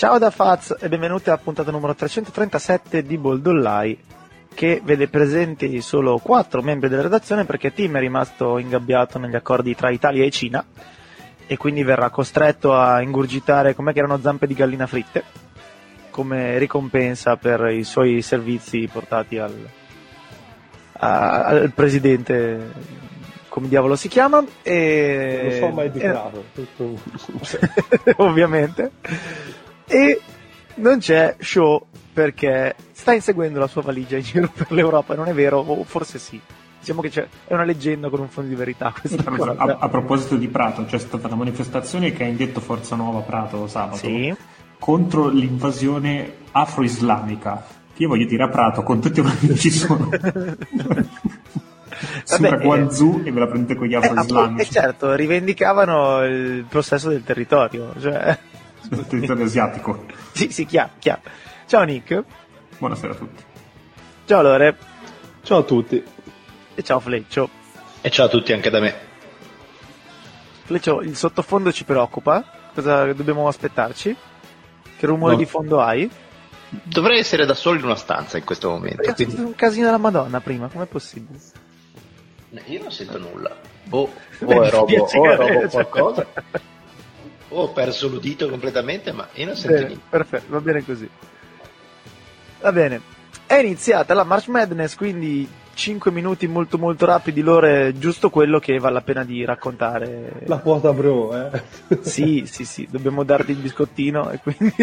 Ciao da Faz e benvenuti alla puntata numero 337 di Boldollai, che vede presenti solo 4 membri della redazione perché Tim è rimasto ingabbiato negli accordi tra Italia e Cina e quindi verrà costretto a ingurgitare com'è che erano zampe di gallina fritte come ricompensa per i suoi servizi portati al presidente, come diavolo si chiama, e non lo so mai dichiarato ovviamente. E non c'è Show perché sta inseguendo la sua valigia in giro per l'Europa, non è vero? O forse sì. Diciamo che è una leggenda con un fondo di verità questa cosa. A proposito di Prato, c'è stata una manifestazione che ha indetto Forza Nuova Prato sabato, sì, contro l'invasione afro-islamica. Io voglio dire, a Prato con tutti quelli che ci sono sembra Guangzoo e ve la prendete con gli afro-islamici. E certo, rivendicavano il possesso del territorio, cioè del territorio asiatico. Sì, chiaro. Ciao Nick. Buonasera a tutti. Ciao Lore. Ciao a tutti. E ciao Fleccio. E ciao a tutti anche da me. Fleccio, il sottofondo ci preoccupa? Cosa dobbiamo aspettarci? Che rumore di fondo hai? Dovrei essere da solo in una stanza in questo momento. È stato un casino della Madonna prima, com'è possibile? Io non sento nulla. O è robo qualcosa. Ho perso l'udito completamente, ma io non sento niente. Perfetto, va bene così. Va bene. È iniziata la March Madness, quindi 5 minuti molto molto rapidi, Lore, giusto quello che vale la pena di raccontare. La quota bro, Sì, dobbiamo darti il biscottino e quindi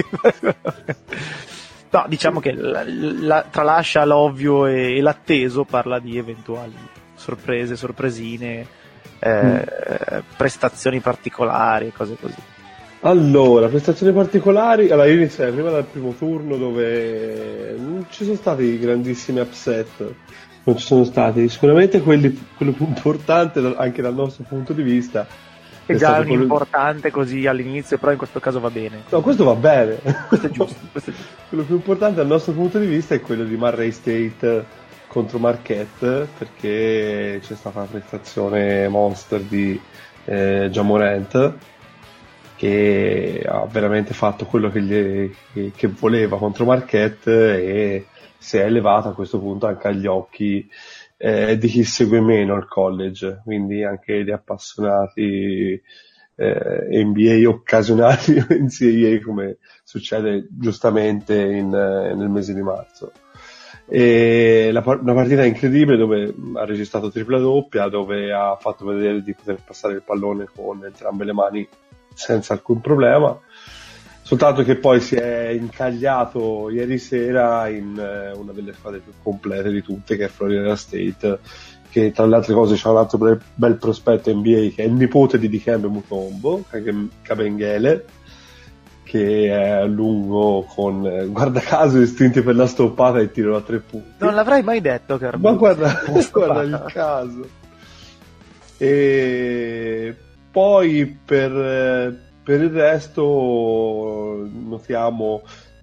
no, diciamo che tralascia l'ovvio e l'atteso, parla di eventuali sorprese, sorpresine, prestazioni particolari, cose così. Allora, prestazioni particolari. Allora, io inizierei prima dal primo turno, dove non ci sono stati grandissimi upset. Non ci sono stati. Sicuramente quello più importante, anche dal nostro punto di vista. È già un importante così all'inizio, però in questo caso va bene. No, questo va bene. Questo è giusto. Quello più importante dal nostro punto di vista è quello di Murray State contro Marquette, perché c'è stata una prestazione monster di Ja Morant, che ha veramente fatto quello che voleva contro Marquette e si è elevato a questo punto anche agli occhi di chi segue meno il college, quindi anche gli appassionati NBA occasionali o NCAA, come succede giustamente nel mese di marzo. E una partita incredibile dove ha registrato tripla doppia, dove ha fatto vedere di poter passare il pallone con entrambe le mani senza alcun problema, soltanto che poi si è incagliato ieri sera in una delle squadre più complete di tutte, che è Florida State, che tra le altre cose c'ha un altro bel prospetto NBA che è il nipote di Dikembe Mutombo, Kabengele, che è lungo con, guarda caso, istinti per la stoppata e tiro da 3 punti. Non l'avrei mai detto, Carlo. Ma guarda il caso. E poi per il resto notiamo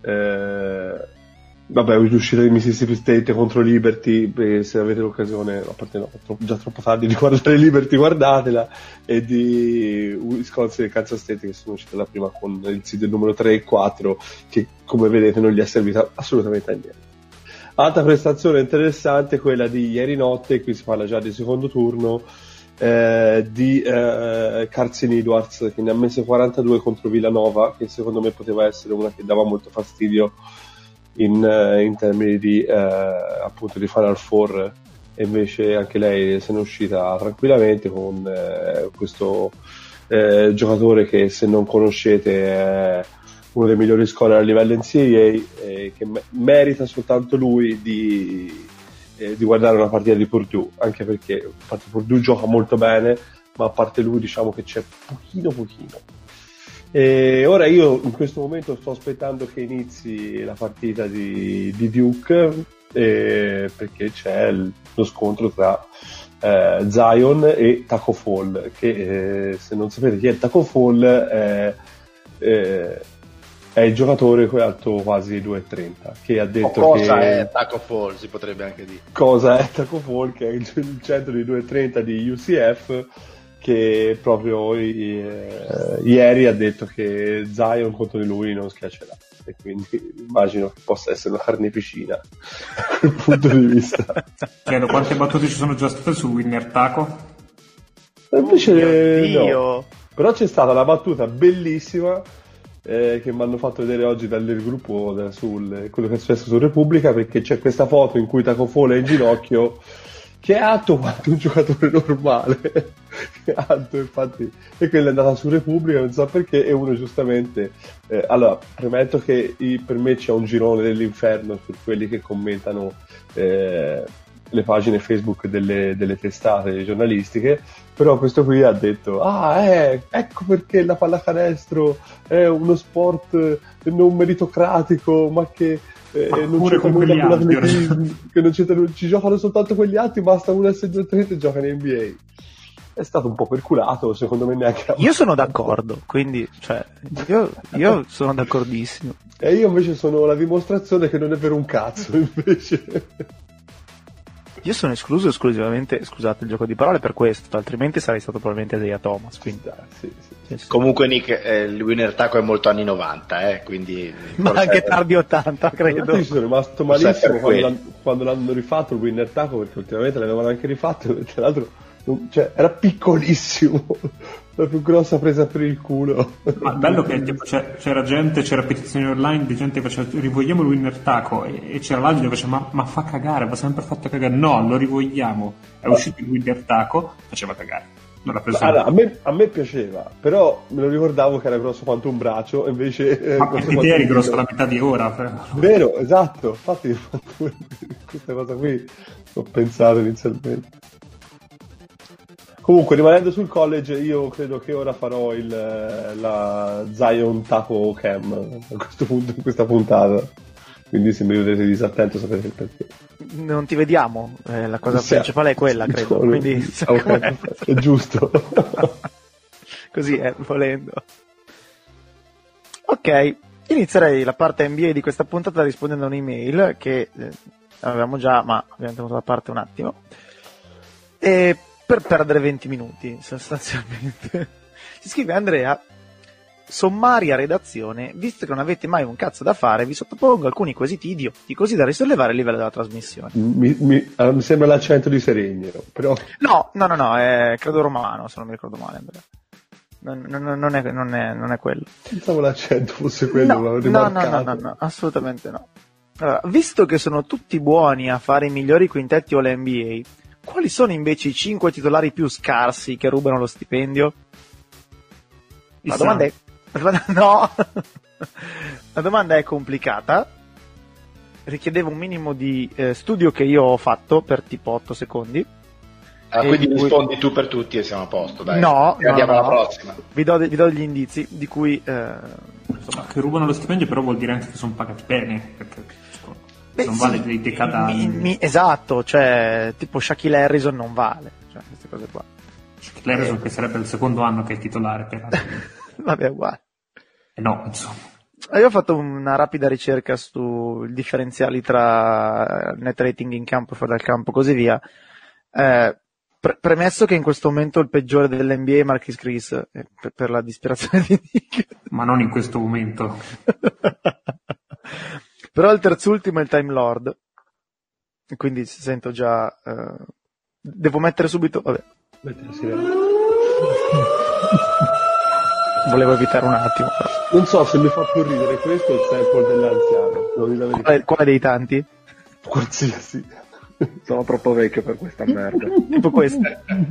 l'uscita di Mississippi State contro Liberty, se avete l'occasione, a parte no, già troppo tardi di guardare Liberty, guardatela, e di Wisconsin e Kansas State, che sono uscite la prima con il seed numero 3 e 4, che come vedete non gli è servita assolutamente a niente. Altra prestazione interessante, quella di ieri notte, qui si parla già di secondo turno, di Carson Edwards, che ne ha messe 42 contro Villanova, che secondo me poteva essere una che dava molto fastidio in termini di appunto di Final Four, e invece anche lei se ne è uscita tranquillamente con questo giocatore che, se non conoscete, è uno dei migliori scorer a livello NCAA, che merita soltanto lui di guardare una partita di Purdue, anche perché a parte Purdue gioca molto bene, ma a parte lui diciamo che c'è pochino. E ora io in questo momento sto aspettando che inizi la partita di Duke, perché c'è lo scontro tra Zion e Taco Fall, che se non sapete chi è Taco Fall è il giocatore alto quasi 2,30, che ha detto cosa è Taco Fall, si potrebbe anche dire. Cosa è Taco Fall, che è il centro di 2,30 di UCF, che proprio ieri ha detto che Zion contro di lui non schiaccerà, e quindi immagino che possa essere una carneficina da quel punto di vista. Chiedo quante battute ci sono già state su Winner Taco? Invece no. Però c'è stata la battuta bellissima che mi hanno fatto vedere oggi dal gruppo sul quello che è successo su Repubblica, perché c'è questa foto in cui Taco Fall è in ginocchio, che è alto quanto un giocatore normale, che è alto infatti, e quella è andata su Repubblica, non so perché, e uno giustamente allora premetto che per me c'è un girone dell'inferno per quelli che commentano le pagine Facebook delle testate giornalistiche, però questo qui ha detto ecco perché la pallacanestro è uno sport non meritocratico, ma che non c'entra nulla con l'atletismo, che non c'entra, ci giocano soltanto quegli altri, basta uno essere 2 e giocano in NBA. È stato un po' perculato, secondo me neanche. Io sono d'accordo, quindi io sono d'accordissimo. E io invece sono la dimostrazione che non è vero un cazzo, invece. Io sono escluso esclusivamente, scusate il gioco di parole, per questo, altrimenti sarei stato probabilmente Isaiah Thomas. Quindi. Sì. Comunque Nick, il Winner Taco è molto anni 90, quindi... Ma anche tardi 80, credo. Io sono rimasto malissimo quando l'hanno rifatto il Winner Taco, perché ultimamente l'avevano anche rifatto, e tra l'altro era piccolissimo. La più grossa presa per il culo. Ma bello che tipo, c'era petizioni online di gente che faceva rivogliamo il Winner Taco, e c'era l'altro che faceva ma fa cagare, va sempre fatto cagare. No, lo rivogliamo. È uscito il Winner Taco, faceva cagare. Non l'ha preso. Allora, a me piaceva, però me lo ricordavo che era grosso quanto un braccio, invece ma perché te eri grosso la metà di ora. Vero, esatto. Infatti questa cosa qui ho pensato inizialmente. Comunque, rimanendo sul college, io credo che ora farò la Zion Taco Cam a questo punto, in questa puntata. Quindi se mi vedete disattento sapete il perché. Non ti vediamo, la cosa principale è quella, credo. Quindi okay, è giusto. Così è, volendo. Ok, inizierei la parte NBA di questa puntata rispondendo a un'email che avevamo già, ma abbiamo tenuto da parte un attimo. E per perdere 20 minuti, sostanzialmente. Si scrive Andrea: sommaria redazione, visto che non avete mai un cazzo da fare, vi sottopongo alcuni quesiti idioti, così da risollevare il livello della trasmissione. Mi sembra l'accento di Seregno, però... No, è credo romano, se non mi ricordo male, Andrea. Non è quello. Pensavo l'accento fosse quello, no, assolutamente no. Allora, visto che sono tutti buoni a fare i migliori quintetti all NBA, quali sono invece i 5 titolari più scarsi che rubano lo stipendio? La domanda è... No! La domanda è complicata. Richiedeva un minimo di studio che io ho fatto per tipo 8 secondi. Quindi rispondi tu per tutti e siamo a posto, dai. No, andiamo alla prossima. Vi do degli indizi di cui... insomma, che rubano lo stipendio, però vuol dire anche che sono pagati bene, perché... non vale dei decadali. Esatto, cioè tipo Shaquille Harrison non vale, cioè queste cose qua. Shaquille Harrison che sarebbe il secondo anno che è titolare per vabbè, uguale. No, insomma. Io ho fatto una rapida ricerca sui differenziali tra net rating in campo e fuori dal campo, così via. Premesso che in questo momento il peggiore dell'NBA è Marquise Chris, per la disperazione di Nick. Ma non in questo momento. Però il terzultimo è il Time Lord, quindi sento già... devo mettere subito... Vabbè. Volevo evitare un attimo. Però. Non so se mi fa più ridere questo o il sample dell'anziano. Quale dei tanti? Qualsiasi. Sono troppo vecchio per questa merda. Tipo questo.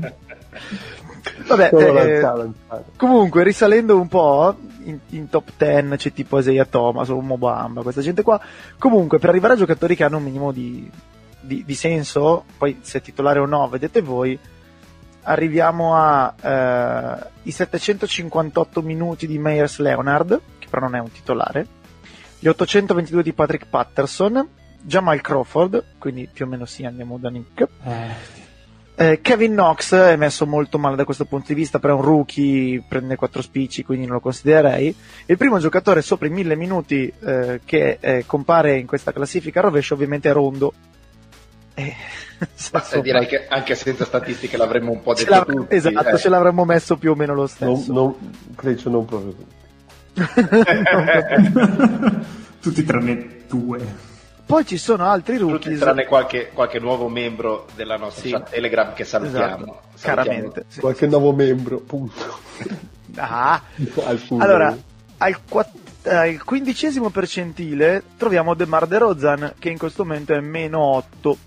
Vabbè, comunque risalendo un po' in top 10 c'è tipo Isaiah Thomas o Mo Bamba, questa gente qua. Comunque per arrivare a giocatori che hanno un minimo di senso, poi se titolare o no vedete voi, arriviamo a i 758 minuti di Meyers Leonard, che però non è un titolare, gli 822 di Patrick Patterson, Jamal Crawford, quindi più o meno sì, andiamo da Nick. Kevin Knox è messo molto male da questo punto di vista, però è un rookie, prende 4 spicci, quindi non lo considererei. Il primo giocatore sopra i 1000 minuti che compare in questa classifica a rovescio ovviamente è Rondo, Direi che anche senza statistiche l'avremmo un po' detto tutti. Esatto, ce l'avremmo messo più o meno lo stesso. Creccio non proprio tutti tranne 2. Poi ci sono altri rookies. Tutti tranne qualche nuovo membro della nostra chat Telegram che salutiamo. Esatto, chiaramente. Sì. Qualche nuovo membro, punto. Allora, al 15° percentile troviamo DeMar DeRozan, che in questo momento è -8.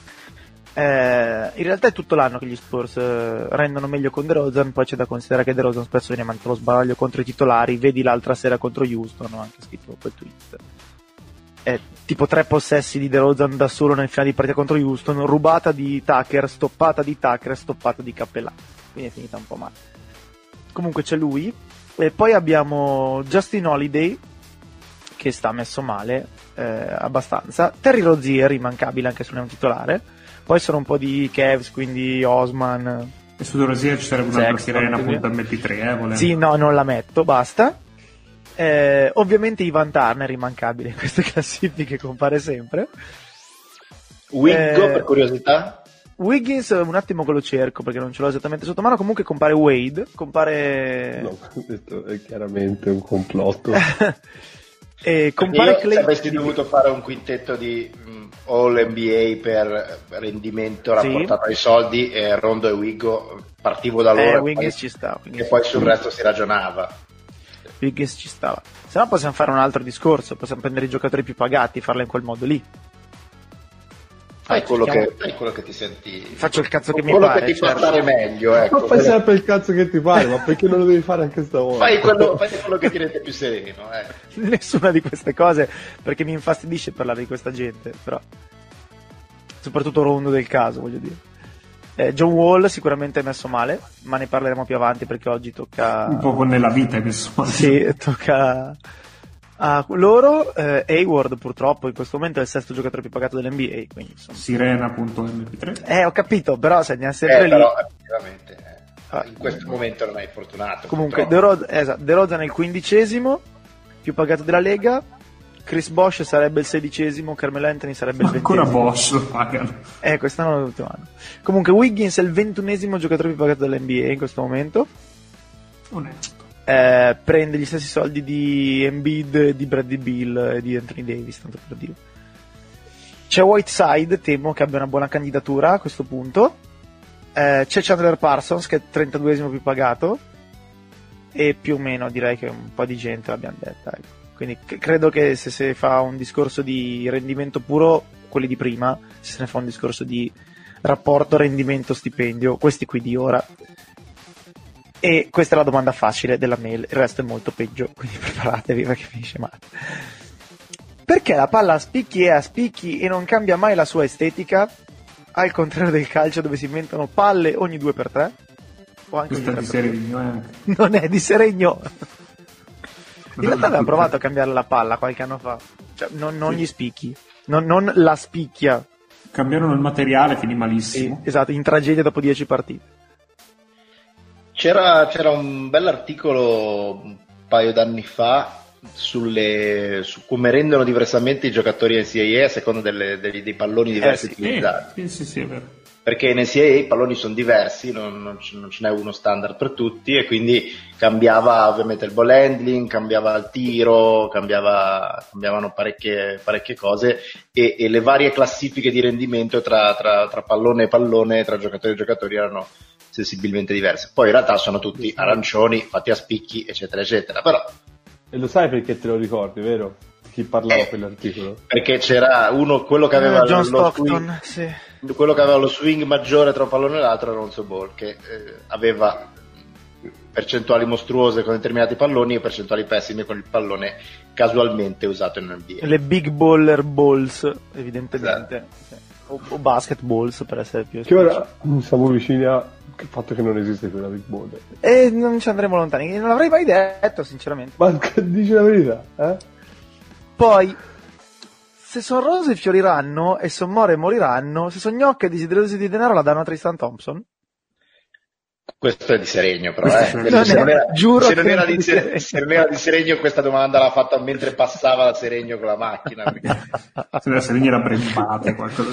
In realtà è tutto l'anno che gli Spurs rendono meglio con DeRozan. Poi c'è da considerare che DeRozan spesso viene mandato allo sbaraglio contro i titolari. Vedi l'altra sera contro Houston, ho anche scritto quel tweet, tipo 3 possessi di DeRozan da solo nel finale di partita contro Houston, rubata di Tucker, stoppata di Capella, quindi è finita un po' male. Comunque c'è lui, e poi abbiamo Justin Holiday, che sta messo male abbastanza. Terry Rozier immancabile anche se non è un titolare. Poi sono un po' di Cavs, quindi Osman. E su Rozier ci sarebbe un'altra sirena appunto MP3, volendo. Sì, no, non la metto, basta. Ovviamente Ivan Turner immancabile in queste classifiche, compare sempre. Wiggo, per curiosità? Wiggins un attimo che lo cerco perché non ce l'ho esattamente sotto mano. Comunque compare Wade, no, questo è chiaramente un complotto. E compare Clay. Se avresti dovuto fare un quintetto di All NBA per rendimento rapportato ai soldi, Rondo e Wiggo, partivo da loro Wiggins ci sta, e poi sul resto si ragionava. Wiggins ci stava. Se no possiamo fare un altro discorso, possiamo prendere i giocatori più pagati e farlo in quel modo lì. Fai quello che ti senti. Faccio il cazzo che mi pare. Quello che ti fa stare meglio, ecco. Ma fai sempre il cazzo che ti pare, ma perché non lo devi fare anche stavolta? Fai quello che ti rende più sereno, Nessuna di queste cose, perché mi infastidisce parlare di questa gente, però. Soprattutto Rondo del caso, voglio dire. John Wall sicuramente è messo male, ma ne parleremo più avanti perché oggi tocca. Un po' nella vita è messo male. Sì, tocca a loro. Hayward purtroppo in questo momento è il 6º giocatore più pagato dell'NBA, quindi insomma. Sirena.mp3. Ho capito, però se andiamo sempre lì. Però effettivamente in questo momento non hai fortunato. Comunque DeRozan è il 15° più pagato della Lega. Chris Bosh sarebbe il 16°, Carmelo Anthony sarebbe il 20°. Ancora Bosh lo pagano. Quest'anno l'ultimo anno. Comunque Wiggins è il 21° giocatore più pagato dell'NBA in questo momento. Onesto. Prende gli stessi soldi di Embiid, di Bradley Beal e di Anthony Davis, tanto per dire. C'è Whiteside, temo che abbia una buona candidatura a questo punto. C'è Chandler Parsons che è il 32° più pagato, e più o meno direi che un po' di gente l'abbiamo detta, ecco. Quindi credo che se si fa un discorso di rendimento puro, quelli di prima; se ne fa un discorso di rapporto rendimento-stipendio, questi qui di ora. E questa è la domanda facile della mail, il resto è molto peggio, quindi preparatevi perché finisce male. Perché la palla a spicchi e non cambia mai la sua estetica, al contrario del calcio dove si inventano palle ogni 2x3? O anche questa è di Seregno, Non è di Seregno. In realtà aveva provato a cambiare la palla qualche anno fa, cioè non gli spicchi, non la spicchia. Cambiarono il materiale, finì malissimo. Sì, esatto, in tragedia dopo 10 partite. C'era un bell'articolo un paio d'anni fa su come rendono diversamente i giocatori NCAA a seconda dei palloni diversi utilizzati. Sì, è vero. Perché in NCAA i palloni sono diversi, non ce n'è uno standard per tutti, e quindi cambiava ovviamente il ball handling, cambiava il tiro, cambiavano parecchie cose, e le varie classifiche di rendimento tra pallone e pallone, tra giocatori e giocatori erano sensibilmente diverse. Poi in realtà sono tutti arancioni, fatti a spicchi, eccetera, eccetera. Però, e lo sai perché te lo ricordi, vero? Chi parlava quell'articolo? Perché c'era quello che aveva John lo Stockton, sì. Quello che aveva lo swing maggiore tra un pallone e l'altro era Lonzo Ball, che aveva percentuali mostruose con determinati palloni e percentuali pessime con il pallone casualmente usato in NBA. Le big baller balls, evidentemente. Esatto. O basketballs, per essere più che ora siamo vicini al fatto che non esiste quella big ball. E non ci andremo lontani, non l'avrei mai detto sinceramente. Ma dici la verità, Poi se son rose fioriranno e son more moriranno, se son gnocche desiderosi di denaro la danno a Tristan Thompson? Questo è di Seregno, però. Giuro se non era di Seregno, questa domanda l'ha fatta mentre passava da Seregno con la macchina. Se da Seregno era Brembate, qualcosa.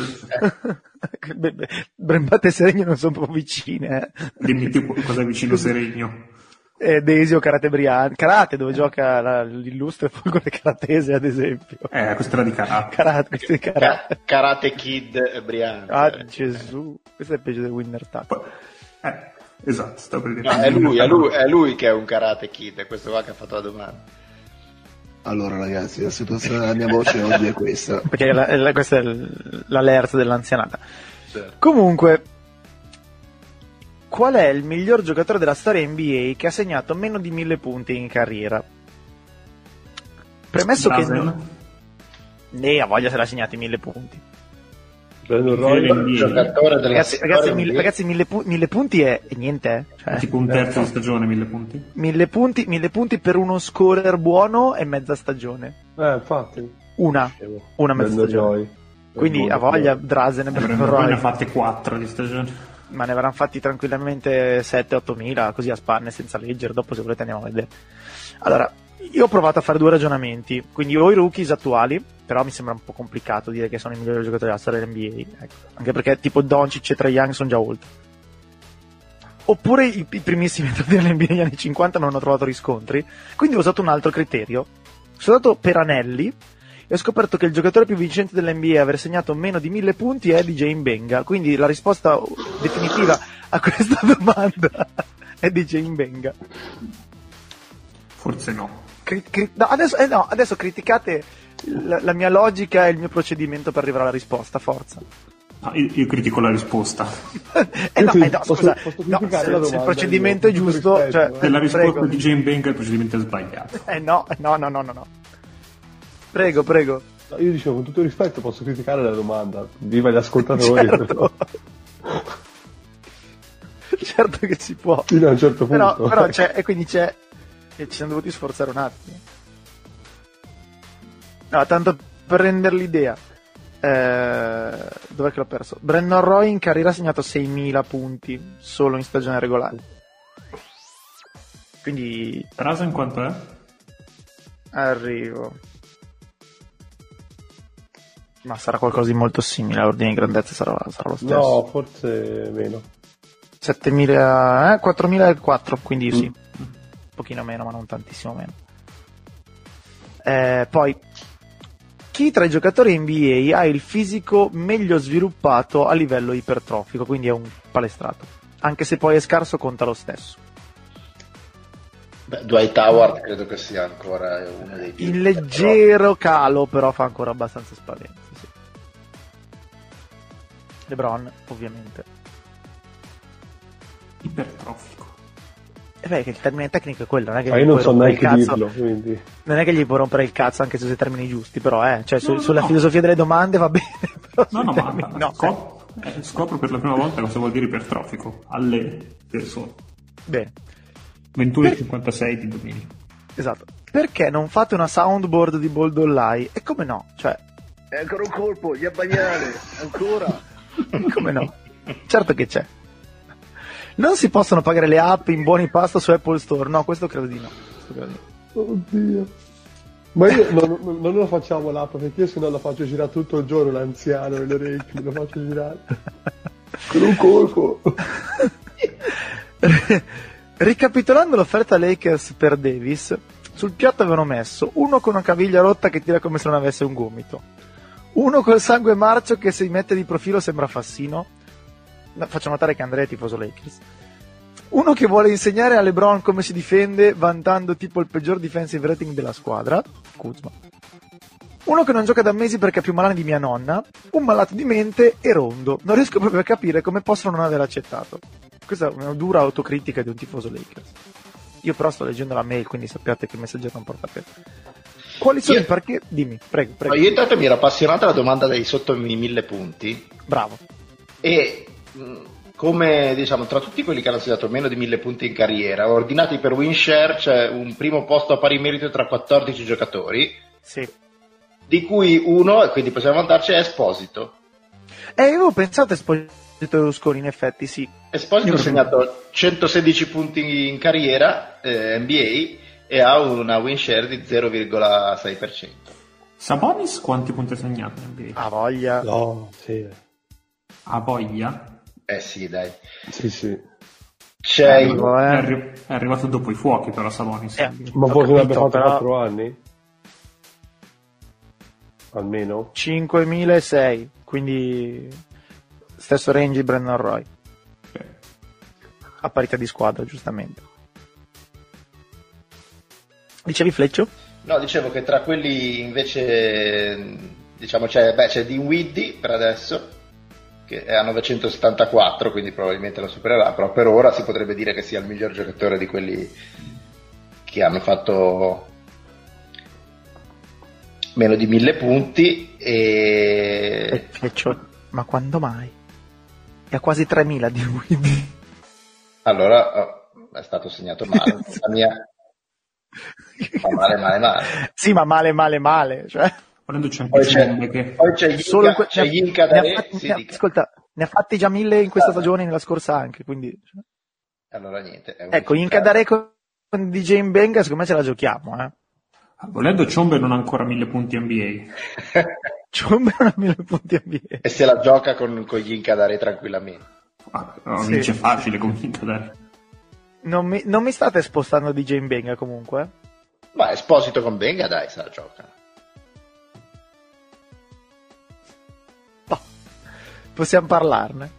Brembate e Seregno non sono proprio vicine. Dimmi tu cosa è vicino Seregno. Desio, Karate Brian. Karate, dove gioca l'illustre Folgore Karatese, ad esempio. Questa era di Karate. Karate Kid Brian. Ah, Gesù. Questo è peggio del Winner Taco. Esatto, sto per dire. No, è lui che è un Karate Kid, è questo qua che ha fatto la domanda. Allora ragazzi, la situazione della mia voce oggi è questa. Perché questa è l'alert dell'anzianata. Certo. Comunque, qual è il miglior giocatore della storia NBA che ha segnato meno di 1000 punti in carriera? Premesso Drazen. che... a voglia se l'ha segnato 1000 punti. Giocatore della Ragazzi, 1000 punti è niente, cioè, tipo un terzo di stagione. 1000 punti 1000 punti per uno scorer buono è mezza stagione. Infatti una mezza stagione. Quindi a voglia Drazen e Brandon ne ha fatte 4 di stagione, ma ne avranno fatti tranquillamente 7-8 mila così a spanne senza leggere. Dopo se volete andiamo a vedere. Allora, io ho provato a fare 2 ragionamenti, quindi o i rookies attuali, però mi sembra un po' complicato dire che sono i migliori giocatori della storia dell'NBA, ecco. Anche perché tipo Doncic e Trae Young sono già oltre. Oppure i primissimi entrati dell'NBA negli anni 50 non ho trovato riscontri, quindi ho usato un altro criterio. Sono andato per anelli e ho scoperto che il giocatore più vincente dell'NBA a aver segnato meno di 1000 punti è DJ Mbenga, quindi la risposta definitiva a questa domanda è DJ Mbenga. Forse no. Adesso criticate la mia logica e il mio procedimento per arrivare alla risposta, forza. Io critico la risposta. Scusa, se il procedimento è giusto, cioè, la risposta di Jane Benga il procedimento è sbagliato. No. Prego. Io dicevo, con tutto il rispetto, posso criticare la domanda. Viva gli ascoltatori. Certo che si può. Fino a un certo punto. Però c'è, e quindi c'è. E ci siamo dovuti sforzare un attimo. No, tanto per rendere l'idea. Dov'è che l'ho perso? Brandon Roy in carriera ha segnato 6.000 punti solo in stagione regolare. Quindi Drazen quanto è? Arrivo. Ma sarà qualcosa di molto simile, l'ordine di grandezza sarà lo stesso. No, forse meno. 7.000, 4.004, quindi sì. Un pochino meno, ma non tantissimo meno. Poi, chi tra i giocatori NBA ha il fisico meglio sviluppato a livello ipertrofico, quindi è un palestrato, anche se poi è scarso, conta lo stesso. Dwight Howard credo che sia ancora uno dei più. In leggero calo, però fa ancora abbastanza spavento, sì. LeBron, ovviamente. Ipertrofico. Che il termine tecnico è quello, non è che io non so neanche dirlo, quindi non è che gli può rompere il cazzo anche se usa i termini giusti, però cioè sulla filosofia delle domande va bene, però scopro per la prima volta cosa vuol dire ipertrofico alle persone. Bene. 21,56 di dominio. Esatto. Perché non fate una soundboard di Boldolai? E come no? Cioè, è ancora un colpo, gli abbagliare, ancora. Come no? Certo che c'è. Non si possono pagare le app in buoni pasto su Apple Store? No, questo credo di no. Oddio. Ma io non lo facciamo l'app, perché io se no la faccio girare tutto il giorno l'anziano nelle orecchie, lo faccio girare con un colpo. Ricapitolando l'offerta Lakers per Davis, sul piatto avevano messo uno con una caviglia rotta che tira come se non avesse un gomito, uno col sangue marcio che se mette di profilo sembra Fassino. Faccio notare che Andrea è tifoso Lakers. Uno che vuole insegnare a LeBron come si difende vantando tipo il peggior defensive rating della squadra, Kuzma. Uno che non gioca da mesi perché è più malano di mia nonna, un malato di mente e rondo. Non riesco proprio a capire come possono non aver accettato. Questa è una dura autocritica di un tifoso Lakers. Io però sto leggendo la mail, quindi sappiate che il messaggero non porta per. Quali sono i perché? Dimmi, prego. No, io intanto mi ero appassionato alla domanda dei sotto i 1000 punti. Bravo. E come diciamo, tra tutti quelli che hanno segnato meno di 1000 punti in carriera, ordinati per win share, c'è un primo posto a pari merito tra 14 giocatori. Sì. Di cui uno, e quindi possiamo vantarci, è Esposito. Io avevo pensato a Esposito, Rusconi, in effetti sì. Esposito ha segnato 116 punti in carriera NBA e ha una win share di 0,6%. Sabonis quanti punti ha segnato in NBA? Ha voglia. No, sì. Ha voglia? Sì, dai. Sì. C'è È arrivato dopo i fuochi però Sabonis. Ma forse ne abbia fatto però... 4 anni? Almeno? 5.006, quindi stesso range di Brandon Roy. A parità di squadra, giustamente. Dicevi Fleccio? No, dicevo che tra quelli invece, diciamo, c'è Dinwiddie per adesso, che è a 974, quindi probabilmente lo supererà, però per ora si potrebbe dire che sia il miglior giocatore di quelli che hanno fatto meno di 1000 punti e... Ma quando mai? È a quasi 3.000 di Dinwiddie. Allora è stato segnato male. La mia... male. Sì, ma male. Cioè... Poi c'è Yinka Dare. Ascolta, ne ha fatti già 1000 in questa stagione e nella scorsa anche, quindi... Allora niente. Ecco, Yinka Dare con DJ Mbenga, secondo me ce la giochiamo, eh. Volendo Ciombe non ha ancora 1000 punti NBA. Ciombe non ha 1000 punti NBA. E se la gioca con Yinka Dare tranquillamente. Vince facile con Yinka Dare. Non mi state spostando DJ Mbenga comunque? Ma Esposito con Benga, dai, se la gioca. No. Possiamo parlarne.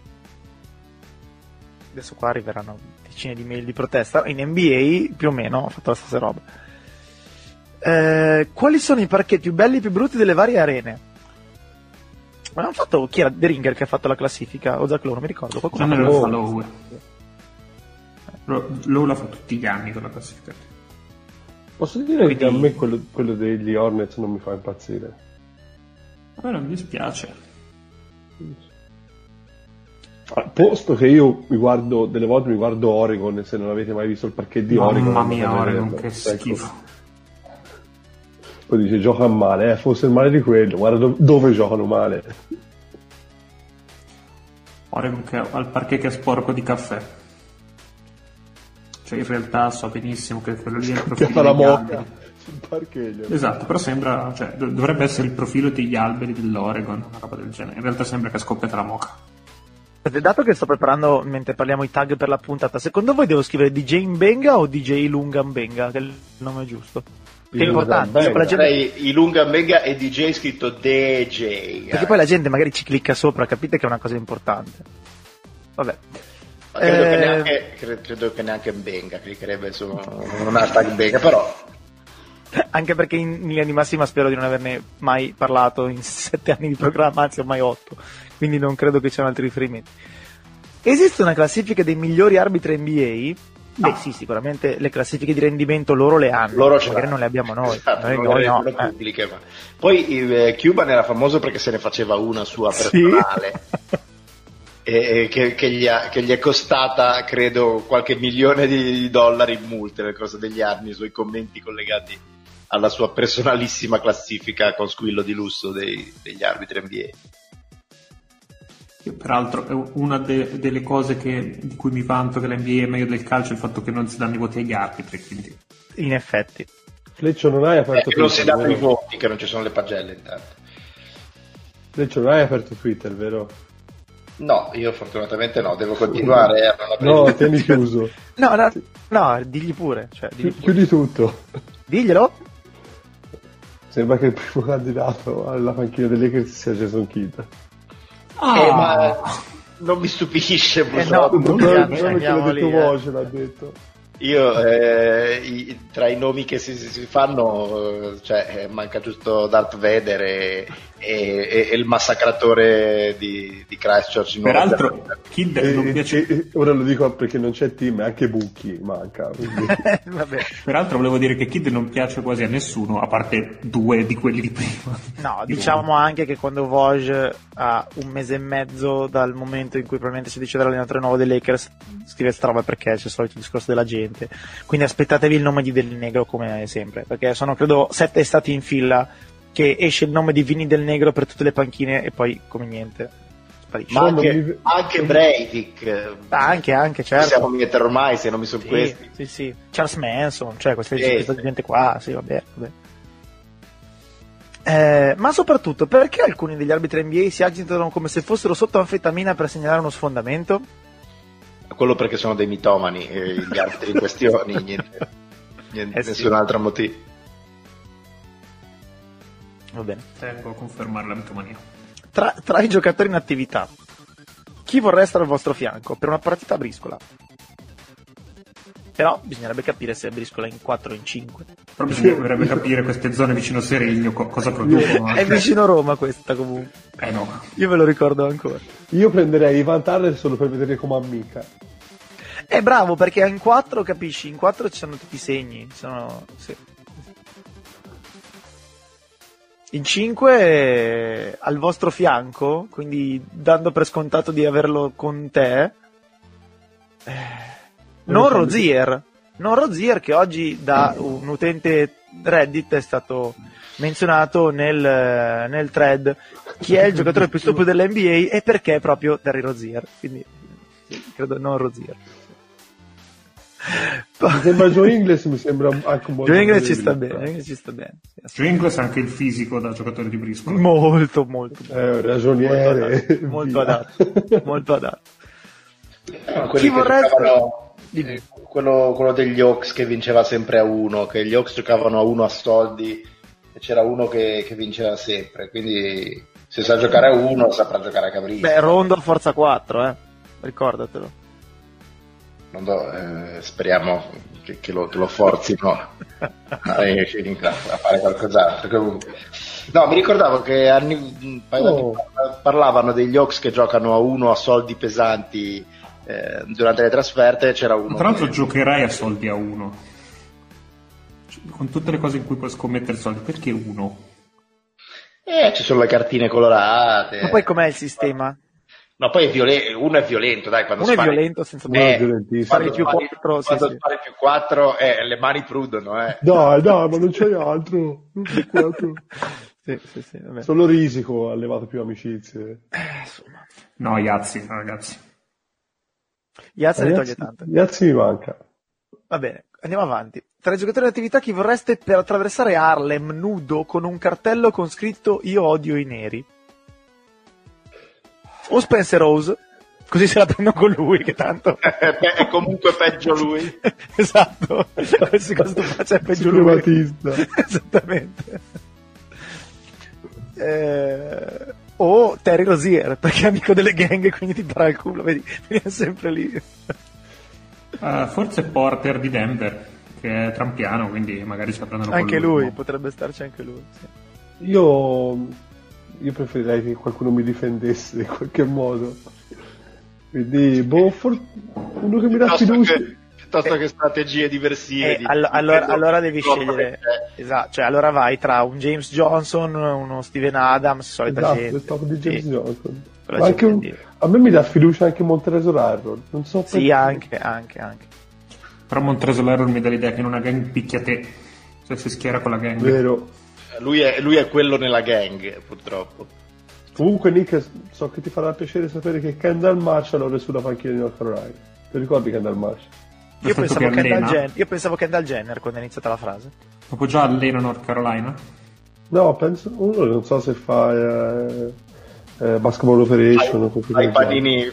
Adesso qua arriveranno decine di mail di protesta. In NBA più o meno ho fatto la stessa roba. Quali sono i parquet più belli e più brutti delle varie arene? Ma hanno fatto chi era? The Ringer che ha fatto la classifica o Zach Lowe, non mi ricordo. Non era Lowe. Lowe la fa tutti gli anni con la classifica. Posso dire che a me quello degli Hornets non mi fa impazzire. A me non mi dispiace. Posto che io delle volte mi guardo Oregon, se non avete mai visto il parquet di Oregon. Mamma mia, Oregon, che schifo. Poi dice gioca male, forse il male di quello, guarda dove giocano male. Oregon che al parquet che è sporco di caffè. Cioè in realtà so benissimo che quello lì è il profilo che fa la degli mocca alberi. sul parquet. Esatto, però sembra, cioè, dovrebbe essere il profilo degli alberi dell'Oregon, una roba del genere. In realtà sembra che è scoppiata la moca. Dato che sto preparando mentre parliamo i tag per la puntata, secondo voi devo scrivere DJ Mbenga o DJ Lunga Mbenga, che è il nome giusto? Che è importante, la gente... i Lunga Mbenga e DJ scritto DJ. Perché poi la gente magari ci clicca sopra, capite che è una cosa importante. Vabbè. Credo che neanche Mbenga cliccherebbe su un hashtag Mbenga, però anche perché in linea di massima spero di non averne mai parlato in 7 anni di programma, anzi ormai 8, quindi non credo che ci siano altri riferimenti. Esiste una classifica dei migliori arbitri NBA? Beh sì, sicuramente le classifiche di rendimento loro le hanno, magari non le abbiamo noi. Esatto, noi no. Pubbliche, ma... Poi Cuban era famoso perché se ne faceva una sua personale. Sì. E che gli è costata credo qualche milione di dollari in multe nel corso degli anni sui commenti collegati alla sua personalissima classifica con squillo di lusso degli arbitri NBA. Peraltro è una delle cose di cui mi vanto che l'NBA è meglio del calcio, il fatto che non si danno i voti agli arbitri, quindi in effetti. Fleccio, non hai aperto Twitter, non si danno i voti, che non ci sono le pagelle intanto. Fleccio, non hai aperto Twitter, vero? No, io fortunatamente no, devo continuare a non aprire. No, tieni chiuso. No, digli pure. Chiudi tutto. Diglielo. Sembra che il primo candidato alla panchina delle Lakers sia Jason Kidd. Ma non mi stupisce, purtroppo. Non l'ha detto voce, l'ha detto. Io tra i nomi che si fanno manca giusto Darth Vader e il massacratore di Christchurch. Peraltro Kidd non piace. Ora lo dico perché non c'è team, anche Bucchi manca. Vabbè. Peraltro volevo dire che Kidd non piace quasi a nessuno, a parte 2 di quelli di prima. No, diciamo anche che quando Woj ha 1 mese e mezzo dal momento in cui probabilmente si decide l'allenatore nuovo dei Lakers, scrive sta roba perché c'è il solito discorso della gente. Quindi aspettatevi il nome di Del Negro come sempre, perché sono credo 7 estati in fila che esce il nome di Vini Del Negro per tutte le panchine e poi come niente sparisce. Ma anche Breivik. Anche, certo. Possiamo mettere ormai, se non mi sono Sì, questi. sì. Charles Manson, cioè questa gente qua, sì, vabbè. Ma soprattutto, perché alcuni degli arbitri NBA si agitano come se fossero sotto anfetamina per segnalare uno sfondamento? Quello perché sono dei mitomani, gli arbitri in questione, niente, nessun altro motivo. Va bene. Tengo a confermare la mitomania. Tra i giocatori in attività, chi vorreste al vostro fianco per una partita a briscola? Però bisognerebbe capire se è briscola in 4 o in 5. Però bisognerebbe capire queste zone vicino Seregno cosa producono. È vicino Roma questa comunque. No. Io ve lo ricordo ancora. Io prenderei Ivan Turner solo per vedere come amica. È bravo perché in 4 capisci, in 4 ci sono tutti i segni. Sì. In 5 al vostro fianco, quindi dando per scontato di averlo con te. Non Rozier che oggi da un utente Reddit è stato menzionato nel thread chi è il giocatore più stupido dell'NBA e perché proprio Terry Rozier, quindi sì, credo non Rozier. Mi sembra Joe Ingles, mi sembra anche un buon Joe Ingles ci sta bene, Joe Ingles anche il fisico da giocatore di briscola. Molto ragioniere, molto adatto. Chi vorreste? Quello degli Hawks che vinceva sempre a 1, che gli Hawks giocavano a 1 a soldi e c'era uno che vinceva sempre, quindi se sa giocare a 1 saprà giocare a Cabrini. Beh, Rondo forza 4, ricordatelo. Rondo, speriamo che lo forzino a fare qualcos'altro. Comunque. No, mi ricordavo che parlavano degli Hawks che giocano a 1 a soldi pesanti durante le trasferte. C'era uno. Tra l'altro giocherai a soldi a 1, con tutte le cose in cui puoi scommettere soldi, perché 1? Ci sono le cartine colorate. Ma poi com'è il sistema? No, poi uno è violento, dai, quando uno spari. È violento senza spari più 4, quando spari più 4 le mani prudono, Dai, ma non c'è altro. Non c'è 4. sì, vabbè. Solo Risico ha levato più amicizie. No, Iazzi, ragazzi. Iazzi ne toglie tante. Iazzi mi manca. Va bene, andiamo avanti. Tra i giocatori in attività chi vorreste per attraversare Harlem nudo con un cartello con scritto "Io odio i neri"? O Spencer Rose, così se la prendo con lui, che tanto è comunque peggio lui. Esatto, qualsiasi cosa tu faccia è peggio lui. Esattamente. O Terry Rozier, perché è amico delle gang e quindi ti para il culo, vedi, è sempre lì. Forse Porter di Denver, che è trampiano, quindi magari ci prendono anche lui, potrebbe starci anche lui, sì. Io preferirei che qualcuno mi difendesse in qualche modo. Quindi, uno che mi dà fiducia. Piuttosto che strategie diversive. Allora devi scegliere. Esatto, cioè allora vai tra un James Johnson, uno Steven Adams, solita gente. Esatto, di James Johnson. Ma anche a me mi dà fiducia anche Montrezl Harrell. Non so perché. Sì, anche. Però Montrezl Harrell mi dà l'idea che in una gang picchia te. Cioè si schiera con la gang. Vero. Lui è quello nella gang, purtroppo. Comunque, Nick, so che ti farà piacere sapere che Kendall Marshall è sulla panchina di North Carolina. Ti ricordi Kendall Marshall? Io pensavo Kendall Jenner quando è iniziata la frase. Proprio già allena North Carolina? No, penso. Non so se fa basketball operation. Fai i panini.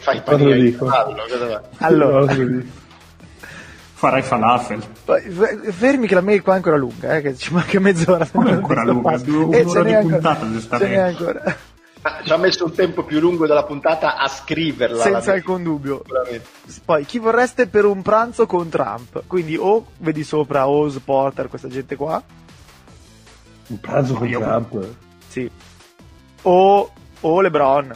Allora. Farai falafel. Fermi che la mail qua è ancora lunga, che ci manca mezz'ora. Come è ancora lunga? Un'ora di puntata, giustamente. Ancora. Ci ha messo un tempo più lungo della puntata a scriverla. Senza alcun dubbio. Poi, chi vorreste per un pranzo con Trump? Quindi o vedi sopra Oz, Porter, questa gente qua. Un pranzo con Trump? Sì. O LeBron.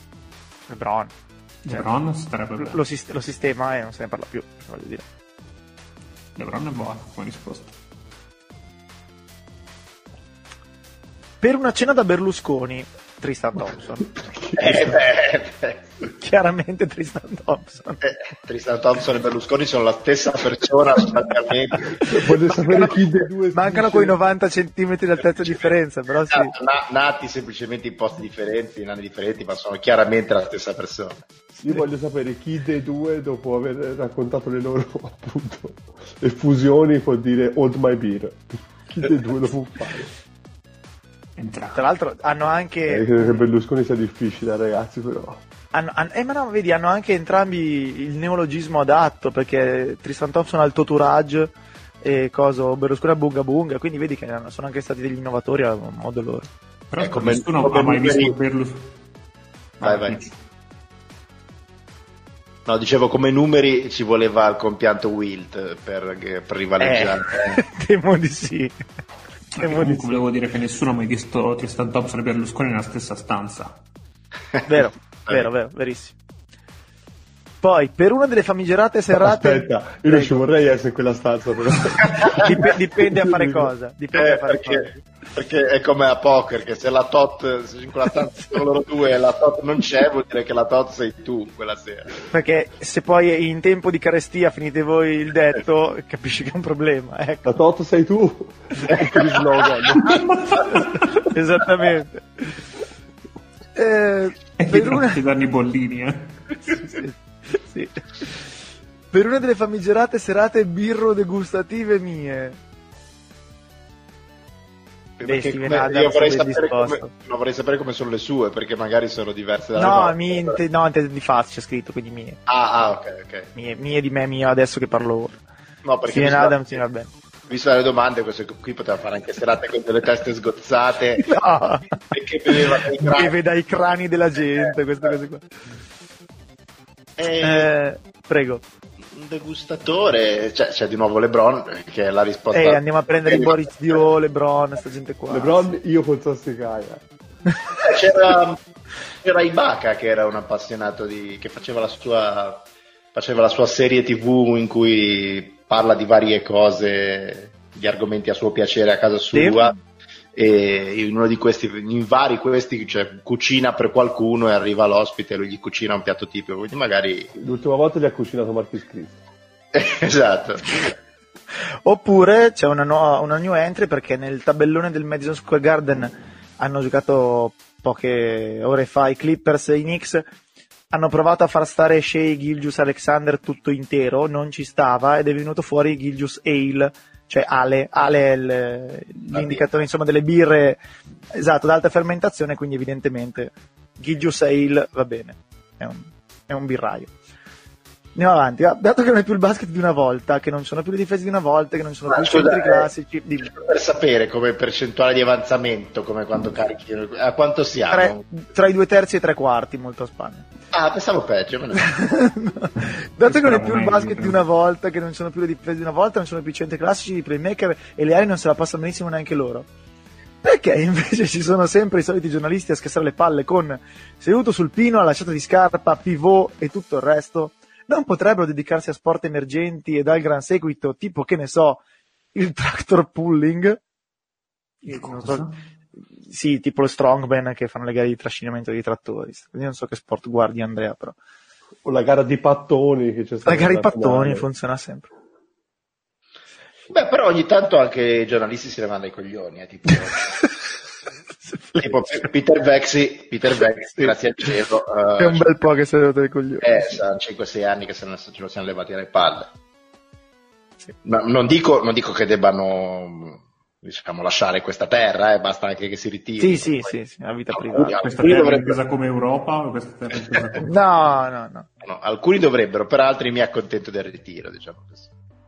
LeBron starebbe bene. Lo sistema e non se ne parla più, voglio dire. LeBron è buono come risposta. Per una cena da Berlusconi, Tristan Thompson. Chiaramente Tristan Thompson. Tristan Thompson e Berlusconi sono la stessa persona sostanzialmente. Voglio sapere chi dei due mancano quei 90 centimetri di altezza differenza, però sì. Nati semplicemente in posti differenti, in anni differenti, ma sono chiaramente la stessa persona. Io voglio sapere chi dei due, dopo aver raccontato le loro appunto effusioni, può dire hold my beer. Chi dei due lo può fare? Tra l'altro hanno anche credo che Berlusconi sia difficile, ragazzi, però ma no, vedi, hanno anche entrambi il neologismo adatto, perché Tristan Thompson ha il tourage e Berlusconi ha bunga bunga, quindi vedi che sono anche stati degli innovatori a modo loro. Però nessuno ha mai visto Berlusconi. Vai. No, dicevo, come numeri ci voleva il compianto Wilt per rivaleggiare. Temo di sì. Comunque volevo dire che nessuno ha mai visto Tristan Thompson e Berlusconi nella stessa stanza. Vero, verissimo. Poi, per una delle famigerate serate... Aspetta, io non ci vorrei essere in quella stanza, però. Dipende a fare cosa. Perché è come a poker, che se la tot, se in quella stanza sono loro due e la tot non c'è, vuol dire che la tot sei tu quella sera. Perché se poi in tempo di carestia finite voi il detto, capisci che è un problema. Ecco. La tot sei tu, ecco il slogan. Esattamente. Ti danno i bollini, sì. Per una delle famigerate serate birro degustative mie. Io vorrei sapere come sono le sue, perché magari sono diverse dalle nostre. No, di faccia c'è scritto, quindi mie. Ok. Mie di me, mie adesso che parlo ora. No, perché va bene. Visto le domande, questo qui poteva fare anche serate con delle teste sgozzate. No. E che beve dai crani della gente, queste cose qua. Prego. Un degustatore, c'è di nuovo LeBron, che è la risposta. Andiamo a prendere Boris Dio, LeBron, sta gente qua. LeBron, io Pozzassi Gaia. C'era Ibaka, che era un appassionato che faceva la sua serie TV in cui parla di varie cose, di argomenti a suo piacere a casa sua. Sì. E in vari questi, cioè, cucina per qualcuno e arriva l'ospite e lui gli cucina un piatto tipico, quindi magari l'ultima volta gli ha cucinato Marquis Cristo. Esatto. Oppure c'è una new entry, perché nel tabellone del Madison Square Garden hanno giocato poche ore fa i Clippers e i Knicks, hanno provato a far stare Shai Gilgeous-Alexander tutto intero, non ci stava ed è venuto fuori Gilgeous Ale, cioè Ale è l'indicatore, insomma, delle birre, esatto, d'alta fermentazione, quindi evidentemente Gilgeous Ale va bene, è un birraio. Andiamo avanti, dato che non è più il basket di una volta, che non sono più le difese di una volta, che non sono più i centri classici, per sapere come percentuale di avanzamento, come quando carichi, a quanto siamo? Tra i 2/3 e i 3/4, molto a Spagna. Pensavo peggio. No. Dato che non è più il basket di una volta, che non sono più le difese di una volta, non sono più i centri classici, i playmaker e le ali non se la passano benissimo neanche loro. Perché invece ci sono sempre i soliti giornalisti a scassare le palle con seduto sul pino, alla lasciata di scarpa, pivot e tutto il resto? Non potrebbero dedicarsi a sport emergenti e dal gran seguito, tipo, che ne so, il tractor pulling? Sì, tipo lo strongman, che fanno le gare di trascinamento dei trattori. Quindi non so che sport guardi, Andrea, però. O la gara di pattoni, che c'è stata. La gara di pattoni funziona sempre. Beh, però ogni tanto anche i giornalisti se ne vanno ai coglioni, tipo Peter Vexi, grazie al cielo. È un bel po' che si è levato ai coglioni. Sono 5-6 anni che ce lo siamo levati alle palle. Sì. Ma non dico che debbano, diciamo, lasciare questa terra, basta anche che si ritiri. Sì, la vita privata. Questa terra è intesa come Europa o questa terra è intesa come... No. Alcuni dovrebbero, per altri mi accontento del ritiro, diciamo così.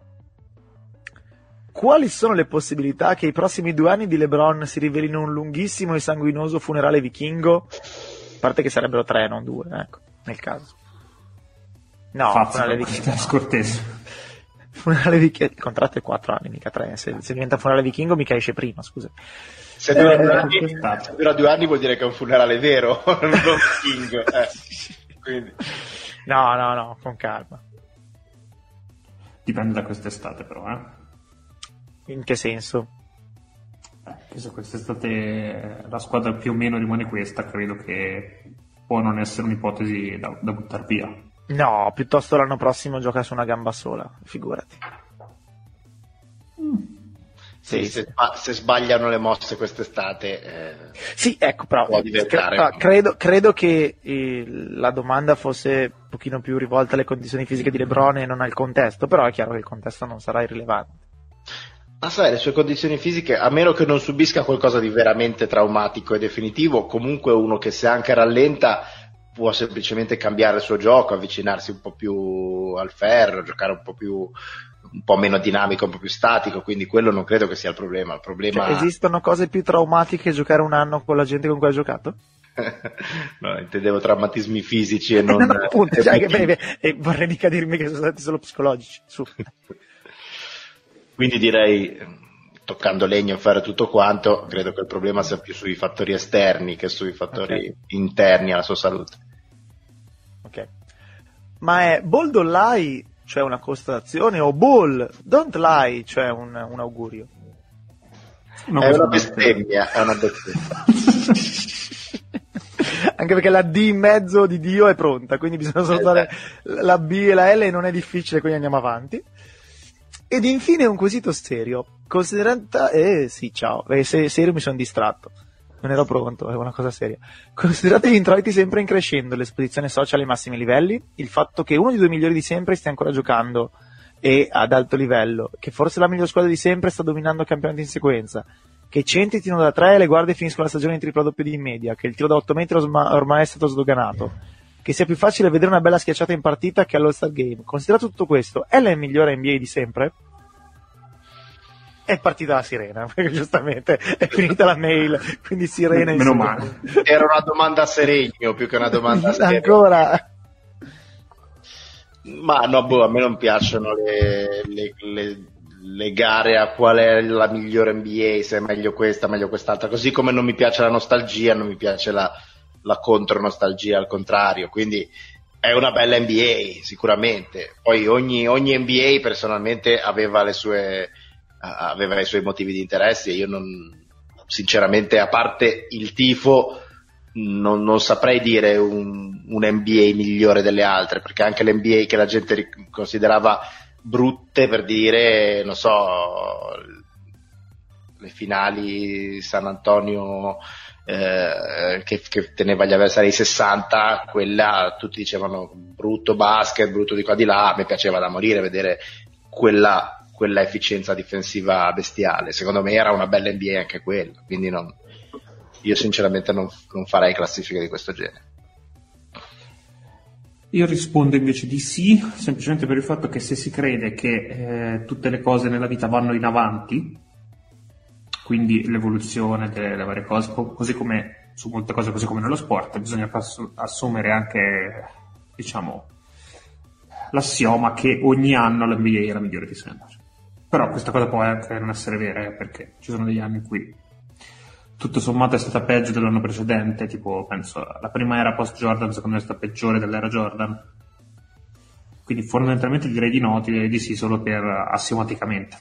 Quali sono le possibilità che i prossimi 2 anni di LeBron si rivelino un lunghissimo e sanguinoso funerale vichingo? A parte che sarebbero 3, non 2, ecco, nel caso. No, funerale vichingo. Scortese. Funerale vichingo, il contratto è 4 anni, mica 3. Se diventa funerale vichingo mi esce prima, scusa. Se dura 2 anni vuol dire che è un funerale vero, non vichingo. Quindi. No, con calma. Dipende da quest'estate, però, In che senso? Che se quest'estate la squadra più o meno rimane questa, credo che può non essere un'ipotesi da buttare via. No, piuttosto l'anno prossimo gioca su una gamba sola, figurati. Sì, se sbagliano le mosse quest'estate, sì, ecco, però può diventare. credo che la domanda fosse un pochino più rivolta alle condizioni fisiche di LeBron e non al contesto, però è chiaro che il contesto non sarà irrilevante. Ma sai, le sue condizioni fisiche, a meno che non subisca qualcosa di veramente traumatico e definitivo, comunque uno che se anche rallenta può semplicemente cambiare il suo gioco, avvicinarsi un po' più al ferro, giocare un po' meno dinamico, un po' più statico, quindi quello non credo che sia il problema. Cioè, esistono cose più traumatiche che giocare un anno con la gente con cui hai giocato? No, intendevo traumatismi fisici e non... no, appunto, e vorrei mica dirmi che sono stati solo psicologici. Su. Quindi direi, toccando legno e fare tutto quanto, credo che il problema sia più sui fattori esterni che sui fattori interni alla sua salute. Ok. Ma è ball don't lie, cioè una constatazione, o ball don't lie, cioè un augurio? È una bestemmia. Anche perché la D in mezzo di Dio è pronta, quindi bisogna solo dare la B e la L e non è difficile, quindi andiamo avanti. Ed infine un quesito serio. Considerata... sì, ciao. Serio mi sono distratto. Non ero pronto, è una cosa seria. Considerate gli introiti sempre in crescendo, l'esposizione social ai massimi livelli, il fatto che uno dei due migliori di sempre stia ancora giocando e ad alto livello, che forse la miglior squadra di sempre sta dominando il campionato in sequenza, che i centri tirano da 3 e le guardie finiscono la stagione in tripla doppio di media, che il tiro da 8 metri ormai è stato sdoganato, che sia più facile vedere una bella schiacciata in partita che all'All-Star Game. Considerato tutto questo, è la migliore NBA di sempre? È partita la sirena, perché giustamente è finita la mail, quindi sirena in meno male. Era una domanda a Seregno più che una domanda a seria. Ancora? Ma no, a me non piacciono le gare a qual è la migliore NBA, se è meglio questa, meglio quest'altra, così come non mi piace la nostalgia, non mi piace la contronostalgia, al contrario, quindi è una bella NBA sicuramente. Poi ogni NBA personalmente aveva i suoi motivi di interesse, e io sinceramente, a parte il tifo, non saprei dire un NBA migliore delle altre, perché anche le NBA che la gente considerava brutte, per dire, non so, le finali San Antonio che teneva gli avversari 60, quella tutti dicevano brutto basket, brutto di qua di là. Mi piaceva da morire vedere quella efficienza difensiva bestiale. Secondo me era una bella NBA anche quella, quindi io sinceramente non farei classifiche di questo genere. Io rispondo invece di sì, semplicemente per il fatto che se si crede che tutte le cose nella vita vanno in avanti, quindi l'evoluzione delle varie cose, così come su molte cose, così come nello sport, bisogna assumere anche, diciamo, l'assioma che ogni anno l'NBA è la migliore di sempre. Però questa cosa può anche non essere vera, perché ci sono degli anni in cui tutto sommato è stata peggio dell'anno precedente, tipo penso la prima era post Jordan secondo me è stata peggiore dell'era Jordan, quindi fondamentalmente direi di no, direi di sì solo per assiomaticamente.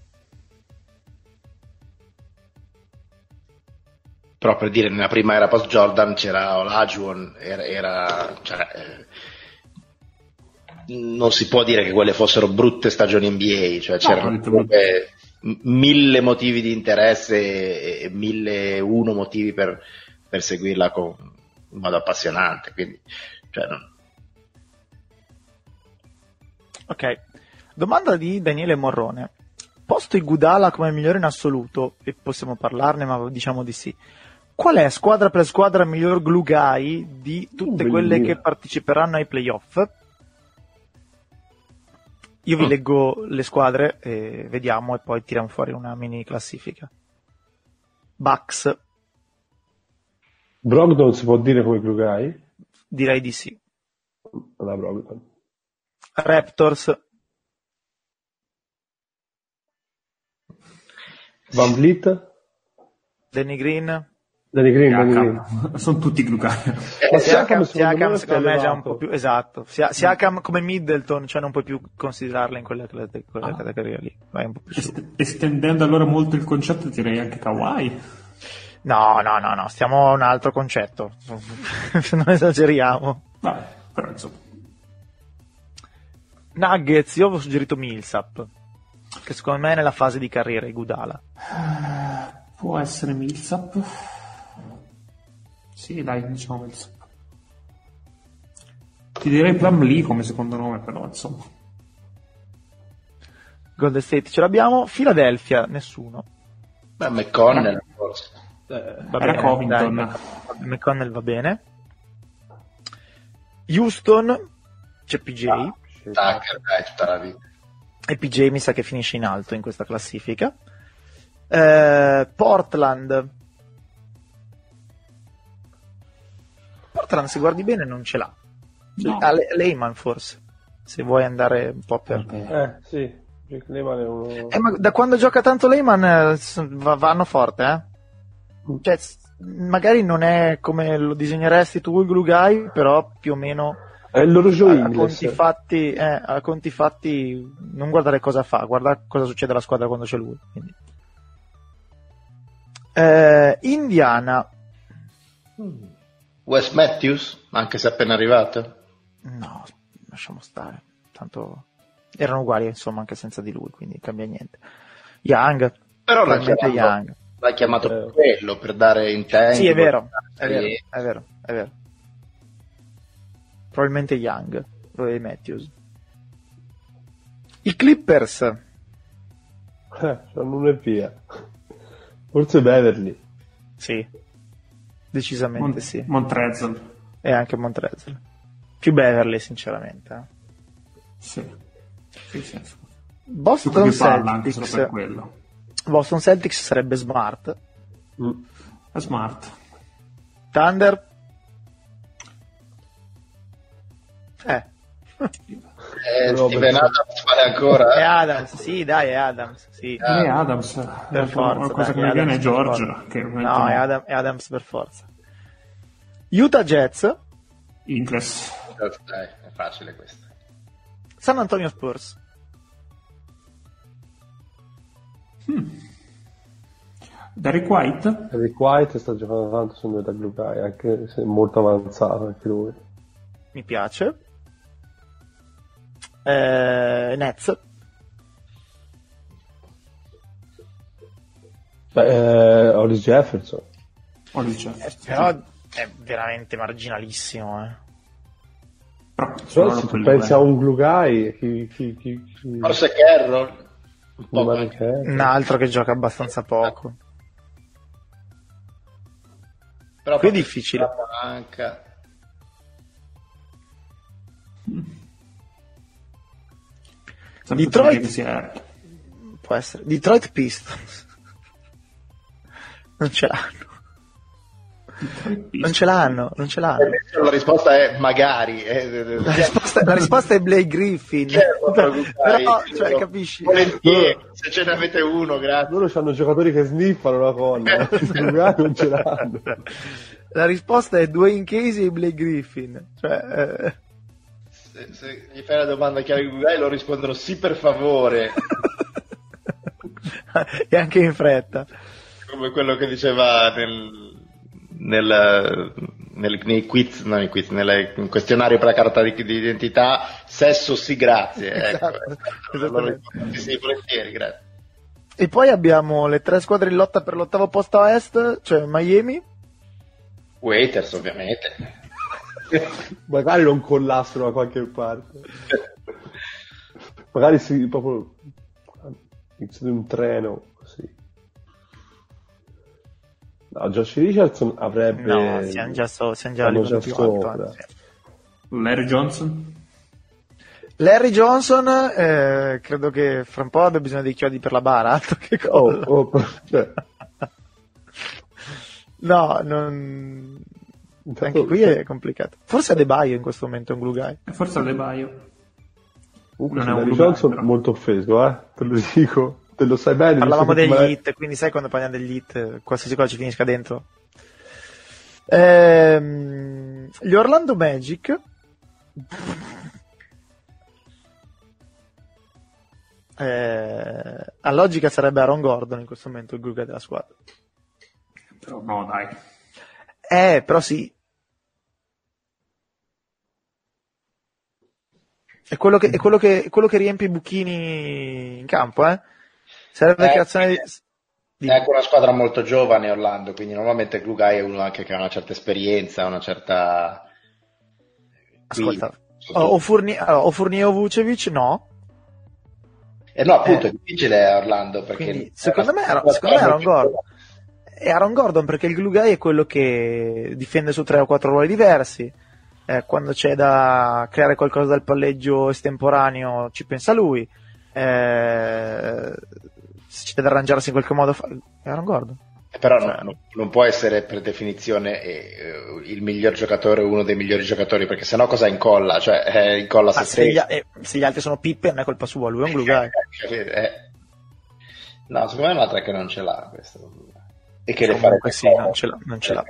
Però per dire, nella prima era post Jordan c'era Olajuwon, non si può dire che quelle fossero brutte stagioni NBA, cioè c'erano comunque 1000 motivi di interesse e 1001 motivi per seguirla in modo appassionante, quindi Ok, domanda di Daniele Morrone. Posto Iguodala come migliore in assoluto, e possiamo parlarne, ma diciamo di sì, qual è squadra per squadra il miglior glue guy di tutte quelle che parteciperanno ai playoff? Io vi leggo le squadre e vediamo, e poi tiriamo fuori una mini classifica. Bucks. Brogdon si può dire come glue guy? Direi di sì. La Brogdon. Raptors. Van Vliet? Danny Green. Danny Green. Sono tutti Glugai. Siakam secondo me è già un po' più esatto. Siakam come Middleton, cioè non puoi più considerarla in quella categoria lì. Vai un po' più su. Estendendo allora molto il concetto, direi anche Kawhi. No, stiamo a un altro concetto. Non esageriamo. Vabbè, però insomma. Nuggets, io avevo suggerito Millsap, che secondo me è nella fase di carriera Iguodala. Può essere Millsap. Sì, dai, diciamo Millsap. Ti direi Plumlee come secondo nome, però insomma. Golden State ce l'abbiamo. Philadelphia, nessuno. Beh, McConnell forse. Va Era bene, Covington. dai, McConnell va bene. Houston, c'è PJ. Tucker, dai, tutta la vita. E PJ mi sa che finisce in alto in questa classifica. Portland, se guardi bene non ce l'ha. No. Lehman forse, se vuoi andare un po' per... Sì, Lehman è uno... ma da quando gioca tanto Lehman vanno forte, Cioè, magari non è come lo disegneresti tu il Glue Guy, però più o meno è il loro gioco a conti fatti non guardare cosa fa, guarda cosa succede alla squadra quando c'è lui. Quindi. Indiana, Wes Matthews, anche se è appena arrivato. no, lasciamo stare, tanto erano uguali insomma anche senza di lui, quindi cambia niente. Young, Però l'ha chiamato per quello, per dare intento. Sì, è vero. Probabilmente Young, probabilmente Matthews. I Clippers, sono uno e via. Forse Beverly. sì, decisamente sì. Montrezl. E anche Montrezl. Più Beverly, sinceramente. Sì. Boston Più palla anche solo Celtics. per quello. Boston Celtics sarebbe Smart. È smart. Thunder. Steven Adams vale ancora. È Adams, sì, dai, è Adams, sì. E Adams. Per forza. La cosa dai, che mi viene è Adams George. per forza. Che No, è Adams per forza. Utah Jazz. Ingles. Dai, è facile questo. San Antonio Spurs. Derek White. Rick White sta giocando tanto su Meta Blue Guy, anche se è molto avanzato anche lui. Mi piace. Nets. Hollis Jefferson. Però è veramente marginalissimo. Però Però se tu pensi a un Blue Guy, chi... Forse Carroll. Un po' Rimane anche. che- Un altro che gioca abbastanza poco. Però Qui è difficile. Manca. Detroit. Può essere. Detroit Pistons. Non ce l'hanno. Non ce l'hanno. La risposta è magari. La risposta è Blake Griffin. Però, cioè, capisci? Volentieri, se ce ne avete uno, grazie. Loro hanno giocatori che sniffano la colla, Blue Guy non ce l'hanno. La risposta è Dwayne Casey e Blake Griffin. Cioè, Se gli fai la domanda chiara di Google, lo rispondono sì per favore. e anche in fretta. Come quello che diceva nei quiz, no, nei quiz, nel questionario per la carta di identità, sesso sì grazie. Esatto, Allora, sì, volentieri, grazie. E poi abbiamo le 3 squadre in lotta per l'8º posto a est, cioè Miami. Waiters ovviamente. Magari non collassero da qualche parte. Magari si proprio inizio di un treno così. No, Josh Richardson avrebbe... No, siamo già siamo già più sopra. alto, sì. Larry Johnson. Larry Johnson, credo che fra un po' abbia bisogno dei chiodi per la bara, altro che collo. Cioè, No, non... Anche qui è complicato. Forse Adebayo in questo momento è un glue guy. Forse Adebayo. comunque Non è un Larry Blue Guy, Johnson però. molto offeso, te lo dico, te lo sai bene. Parlavamo visto che degli me- hit, quindi sai quando parliamo degli hit, qualsiasi cosa ci finisca dentro. Gli Orlando Magic a logica sarebbe Aaron Gordon in questo momento il guru della squadra. Però no, dai. Però sì. È quello che riempie i buchini in campo, Serve creazione è anche una squadra molto giovane Orlando, quindi normalmente Glugai è uno anche che ha una certa esperienza, una certa... Ascolta, o Fournier o Vucevic no. No, appunto, è difficile Orlando, perché... Quindi, secondo me Aaron Gordon. È Aaron Gordon, perché il glue guy è quello che difende su 3 o 4 ruoli diversi. Quando c'è da creare qualcosa dal palleggio estemporaneo ci pensa lui. Se c'è da arrangiarsi in qualche modo è Aaron Gordon. Però non può essere per definizione il miglior giocatore, uno dei migliori giocatori, perché sennò cosa incolla? Cioè incolla se gli altri sono pippe non è colpa sua, lui è un glue guy. No, secondo me è un'altra che non ce l'ha questo. E che comunque sì, non ce l'ha.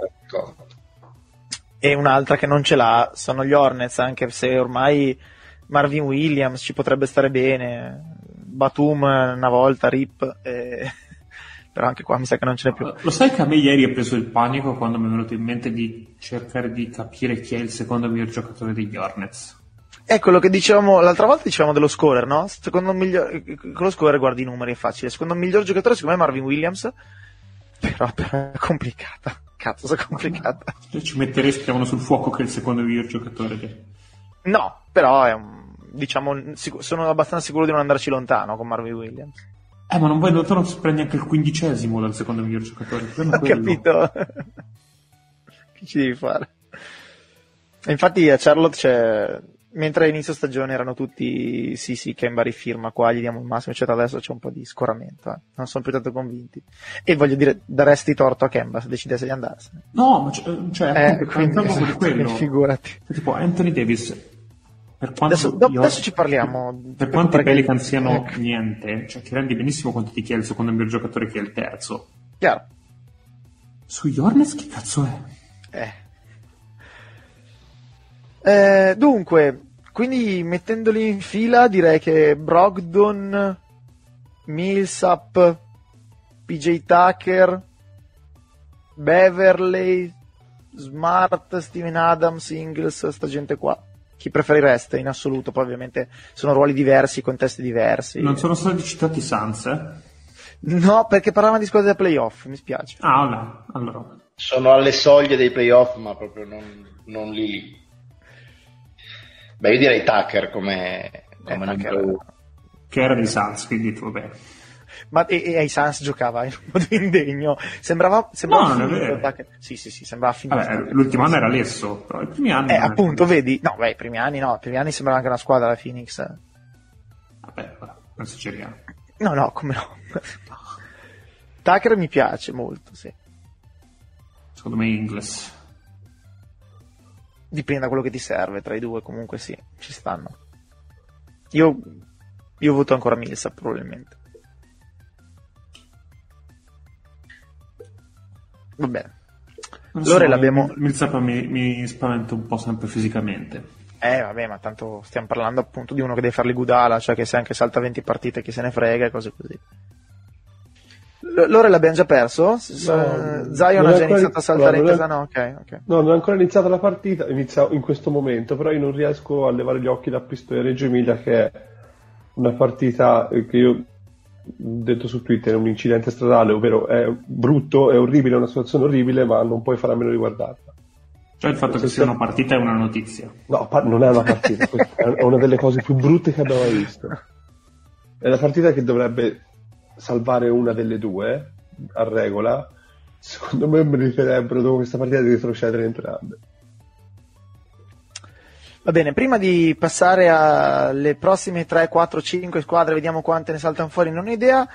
E un'altra che non ce l'ha sono gli Hornets, anche se ormai Marvin Williams ci potrebbe stare bene, Batum una volta, Rip, però anche qua mi sa che non ce n'è più. Lo sai che a me ieri è preso il panico quando mi è venuto in mente di cercare di capire chi è il secondo miglior giocatore degli Hornets? È quello che dicevamo l'altra volta, dicevamo dello scorer, no? Secondo miglior, con lo scorer guardi i numeri, è facile. Secondo il miglior giocatore secondo me è Marvin Williams, però è complicata. Cazzo, è complicata. Ci metterei, scrivono sul fuoco che è il secondo miglior giocatore. No, però è diciamo, sono abbastanza sicuro di non andarci lontano con Marvin Williams. Ma non vuoi non si prende anche il 15° dal secondo miglior giocatore. Ho capito. Che ci devi fare? E infatti a Charlotte mentre a inizio stagione erano tutti sì, Kemba rifirma qua, gli diamo il massimo, eccetera, adesso c'è un po' di scoramento, non sono più tanto convinti. E voglio dire, daresti torto a Kemba se decidesse di andarsene. No, ma quindi, quello. Figurati. Tipo Anthony Davis, per quanto adesso ci parliamo. Per quanto i Pelicans siano niente, cioè ti rendi benissimo conto di chi è il secondo miglior giocatore e chi è il terzo. Chiaro. Sugli Hornets che cazzo è? Dunque, quindi mettendoli in fila direi che Brogdon, Millsap, PJ Tucker, Beverley, Smart, Steven Adams, Ingles, sta gente qua. Chi preferireste in assoluto? Poi ovviamente sono ruoli diversi, contesti diversi. Non sono stati citati i Suns, No, perché parlavano di squadre da playoff, mi spiace. No, allora. Sono alle soglie dei playoff, ma proprio non lì. Beh, io direi Tucker come Tucker. Che era dei Suns, quindi vabbè. Ma e ai Suns giocava in un modo indegno, sembrava no, non è vero. Sì, sembrava finito. Vabbè, l'ultimo anno era Lesso, però i primi anni appunto, vedi? No, i primi anni sembrava anche una squadra, la Phoenix. Vabbè, non esageriamo. No, come no. Tucker mi piace molto, sì. Secondo me Ingles. Dipende da quello che ti serve, tra i due comunque sì, ci stanno. Io voto ancora Millsap probabilmente. Va bene. Allora l'abbiamo... Millsap mi spaventa un po' sempre fisicamente. Vabbè, ma tanto stiamo parlando appunto di uno che deve farli Gudala, cioè che se anche salta 20 partite chi se ne frega e cose così. L'ora l'abbiamo già perso? Zion ha già iniziato a saltare in casa? No, ok. No, non è ancora iniziata la partita, inizia in questo momento, però io non riesco a levare gli occhi da Pistoia Reggio Emilia, che è una partita che io ho detto su Twitter è un incidente stradale, ovvero è brutto, è orribile, è una situazione orribile, ma non puoi fare a meno di guardarla. Cioè il fatto che sia una partita è una notizia. No, non è una partita, è una delle cose più brutte che abbiamo mai visto. È la partita che dovrebbe salvare una delle due a regola. Secondo me meriterebbero dopo questa partita di retrocedere entrambe. Va bene, prima di passare alle prossime 3, 4, 5 squadre, vediamo quante ne saltano fuori, non ho idea.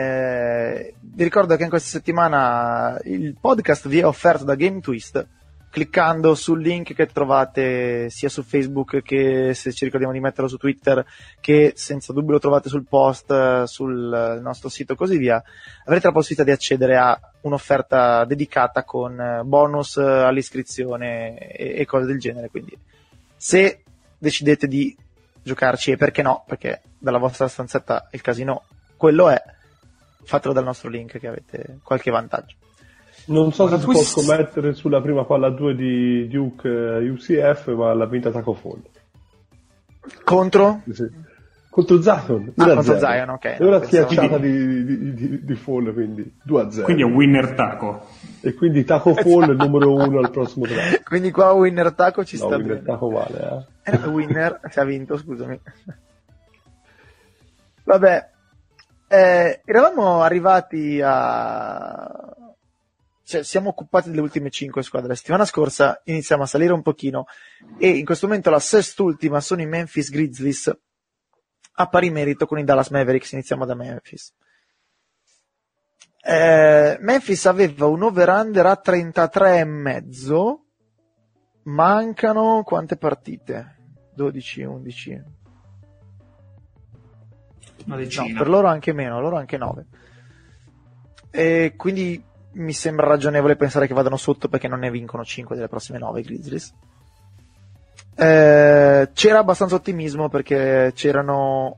Vi ricordo che in questa settimana il podcast vi è offerto da Game Twist, cliccando sul link che trovate sia su Facebook che, se ci ricordiamo di metterlo, su Twitter, che senza dubbio lo trovate sul post, sul nostro sito e così via, avrete la possibilità di accedere a un'offerta dedicata con bonus all'iscrizione e cose del genere. Quindi se decidete di giocarci, e perché no, perché dalla vostra stanzetta il casino quello è, fatelo dal nostro link che avete qualche vantaggio. Non so se si può scommettere sulla prima palla 2 di Duke UCF, ma l'ha vinta Taco Fall. Contro? Sì. Contro Zion. Contro Zion, ok. È una schiacciata di Fall, quindi 2-0. Quindi è winner Taco. E quindi Taco Fall è il numero 1 al prossimo draft. Quindi qua winner Taco ci sta winner bene. Taco vale, Winner si ha vinto, scusami. Vabbè, eravamo arrivati cioè, siamo occupati delle ultime 5 squadre. La settimana scorsa iniziamo a salire un pochino e in questo momento la sest'ultima sono i Memphis Grizzlies, a pari merito con i Dallas Mavericks. Iniziamo da Memphis. Memphis aveva un over-under a 33,5. Mancano quante partite? 12, 11. Una decina. No, per loro anche meno, loro anche 9. E quindi mi sembra ragionevole pensare che vadano sotto, perché non ne vincono 5 delle prossime 9 Grizzlies. C'era abbastanza ottimismo perché c'erano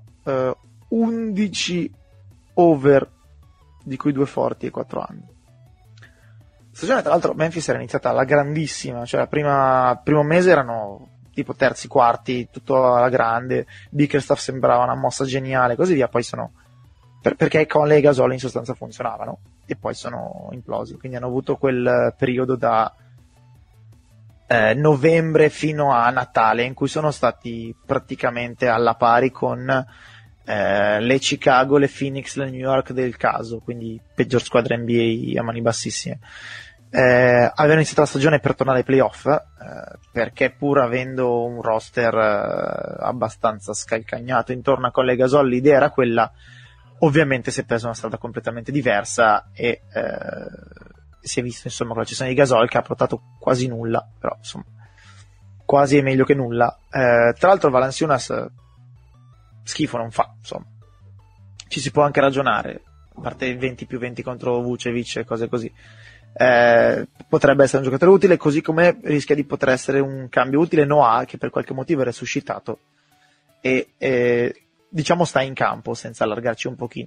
11 over, di cui 2 forti e 4 under. Stagione, tra l'altro, Memphis era iniziata alla grandissima, cioè primo mese erano tipo terzi, quarti, tutto alla grande. Bickerstaff sembrava una mossa geniale, così via. Poi perché Conley e Gasol in sostanza funzionavano, e poi sono implosi. Quindi hanno avuto quel periodo da novembre fino a Natale in cui sono stati praticamente alla pari con le Chicago, le Phoenix, le New York del caso, quindi peggior squadra NBA a mani bassissime. Avevano iniziato la stagione per tornare ai playoff, perché pur avendo un roster abbastanza scalcagnato intorno a Conley e Gasol, l'idea era quella. Ovviamente si è presa una strada completamente diversa e si è visto, insomma, con la cessione di Gasol, che ha portato quasi nulla, però insomma quasi è meglio che nulla. Tra l'altro Valanciunas schifo non fa, insomma, ci si può anche ragionare, a parte il 20+20 contro Vucevic e cose così. Potrebbe essere un giocatore utile, così come rischia di poter essere un cambio utile Noah, che per qualche motivo è resuscitato e diciamo sta in campo, senza allargarci un pochino.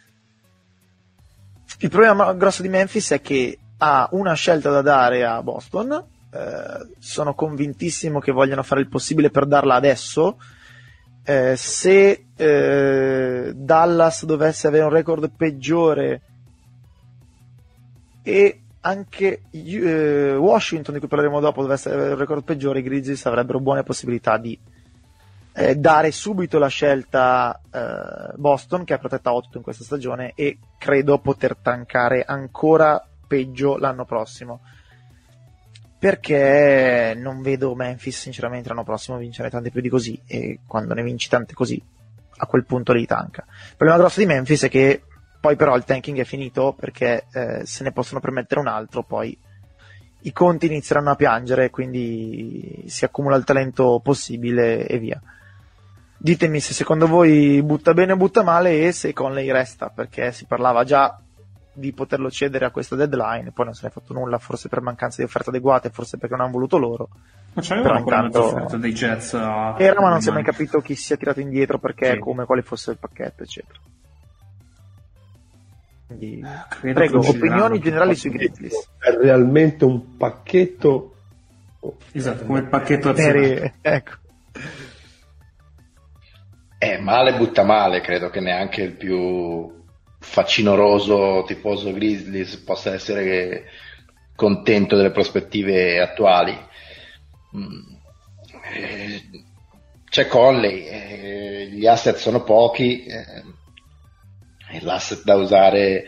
Il problema grosso di Memphis è che ha una scelta da dare a Boston. Sono convintissimo che vogliano fare il possibile per darla adesso. Se Dallas dovesse avere un record peggiore, e anche Washington, di cui parleremo dopo, dovesse avere un record peggiore, i Grizzlies avrebbero buone possibilità di dare subito la scelta Boston, che è protetta 8 in questa stagione, e credo poter tankare ancora peggio l'anno prossimo, perché non vedo Memphis sinceramente l'anno prossimo vincere tante più di così, e quando ne vinci tante così a quel punto li tanca. Il problema grosso di Memphis è che poi però il tanking è finito, perché se ne possono permettere un altro, poi i conti inizieranno a piangere, quindi si accumula il talento possibile e via. Ditemi se secondo voi butta bene o butta male, e se Conley resta, perché si parlava già di poterlo cedere a questa deadline, poi non se ne è fatto nulla, forse per mancanza di offerte adeguate, forse perché non hanno voluto loro. Ma c'avevano quella mezza offerta dei Jets era, ma non si è mai capito chi si sia tirato indietro, perché, sì, come, quale fosse il pacchetto, eccetera. Quindi, prego, opinioni generali sui Grizzlies. È realmente un pacchetto, esatto, come il pacchetto azionario. Ecco. Male butta male, credo che neanche il più facinoroso tifoso Grizzlies possa essere contento delle prospettive attuali. C'è Conley, gli asset sono pochi, l'asset da usare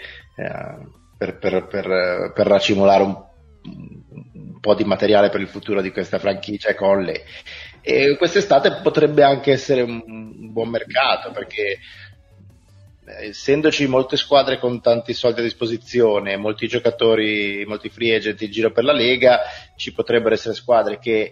per racimolare un po' di materiale per il futuro di questa franchigia è Conley, e quest'estate potrebbe anche essere un buon mercato, perché essendoci molte squadre con tanti soldi a disposizione, molti giocatori, molti free agent in giro per la Lega, ci potrebbero essere squadre che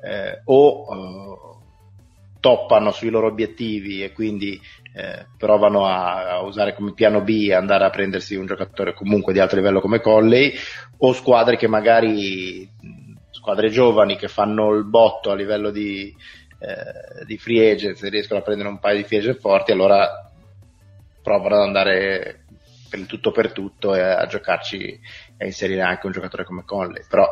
toppano sui loro obiettivi e quindi provano a usare come piano B e andare a prendersi un giocatore comunque di alto livello come Conley, o squadre che magari, squadre giovani che fanno il botto a livello di free agent, se riescono a prendere un paio di free agent forti, allora provano ad andare per il tutto per tutto e a giocarci e a inserire anche un giocatore come Conley. Però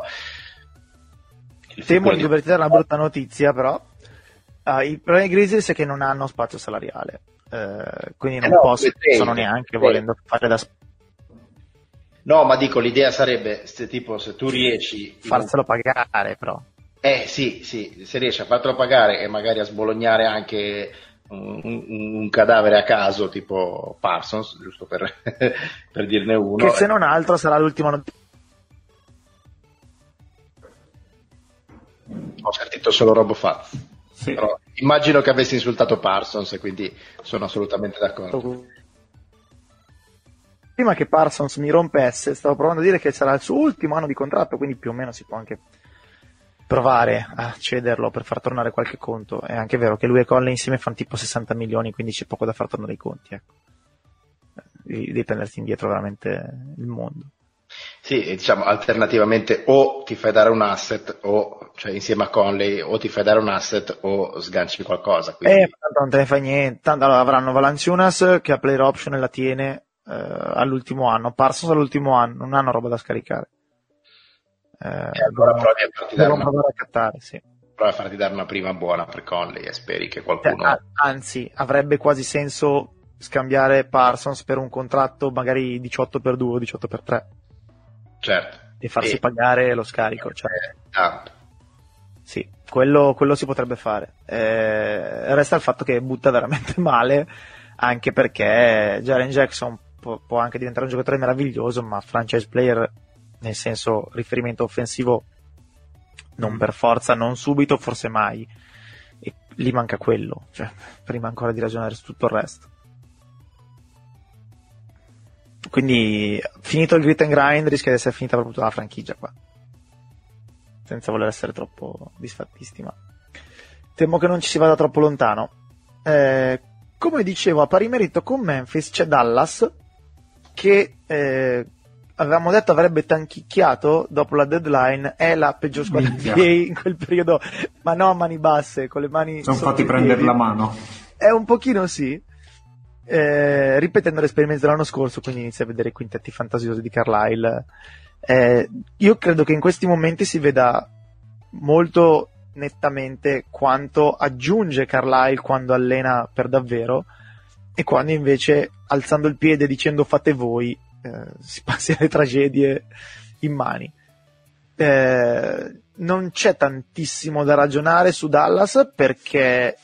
temo di doverti dare una brutta notizia, però il problema dei Grizzlies è che non hanno spazio salariale, quindi non possono neanche volendo fare da no, ma dico, l'idea sarebbe se tu riesci farselo pagare, però sì, se riesci a fartelo pagare e magari a sbolognare anche un cadavere a caso tipo Parsons, giusto per dirne uno, che se non altro sarà l'ultima notizia. Ho sentito solo RoboFaz. Sì. Però immagino che avessi insultato Parsons e quindi sono assolutamente d'accordo. Prima che Parsons mi rompesse, stavo provando a dire che sarà il suo ultimo anno di contratto, quindi più o meno si può anche provare a cederlo per far tornare qualche conto. È anche vero che lui e Conley insieme fanno tipo 60 milioni, quindi c'è poco da far tornare i conti, ecco. Devi prenderti indietro veramente il mondo. Sì, diciamo alternativamente o ti fai dare un asset, o cioè insieme a Conley, o ti fai dare un asset o sganci qualcosa. Quindi Tanto non te ne fai niente. Tanto allora, avranno Valanciunas che ha player option e la tiene all'ultimo anno, Parsons all'ultimo anno, non hanno roba da scaricare. Allora provi a farti dare una prima buona per Conley e speri che qualcuno... Anzi, avrebbe quasi senso scambiare Parsons per un contratto magari 18x2 o 18x3. Certo. E farsi pagare lo scarico. Tanto. Sì, quello si potrebbe fare. Resta il fatto che butta veramente male, anche perché Jaren Jackson può anche diventare un giocatore meraviglioso, ma franchise player, nel senso riferimento offensivo, non per forza, non subito, forse mai. E lì manca quello, cioè, prima ancora di ragionare su tutto il resto. Quindi, finito il grit and grind, rischia di essere finita proprio tutta la franchigia qua. Senza voler essere troppo disfattisti, ma temo che non ci si vada troppo lontano. Come dicevo, a pari merito con Memphis c'è Dallas, che avevamo detto avrebbe tanchicchiato dopo la deadline, è la peggior squadra NBA in quel periodo, ma no a mani basse, con le mani sono fatti prendere la mano. È un pochino sì, ripetendo l'esperimento dell'anno scorso, quindi inizia a vedere i quintetti fantasiosi di Carlisle. Io credo che in questi momenti si veda molto nettamente quanto aggiunge Carlisle quando allena per davvero e quando invece, alzando il piede dicendo fate voi, si passi alle tragedie in mani. Non c'è tantissimo da ragionare su Dallas, perché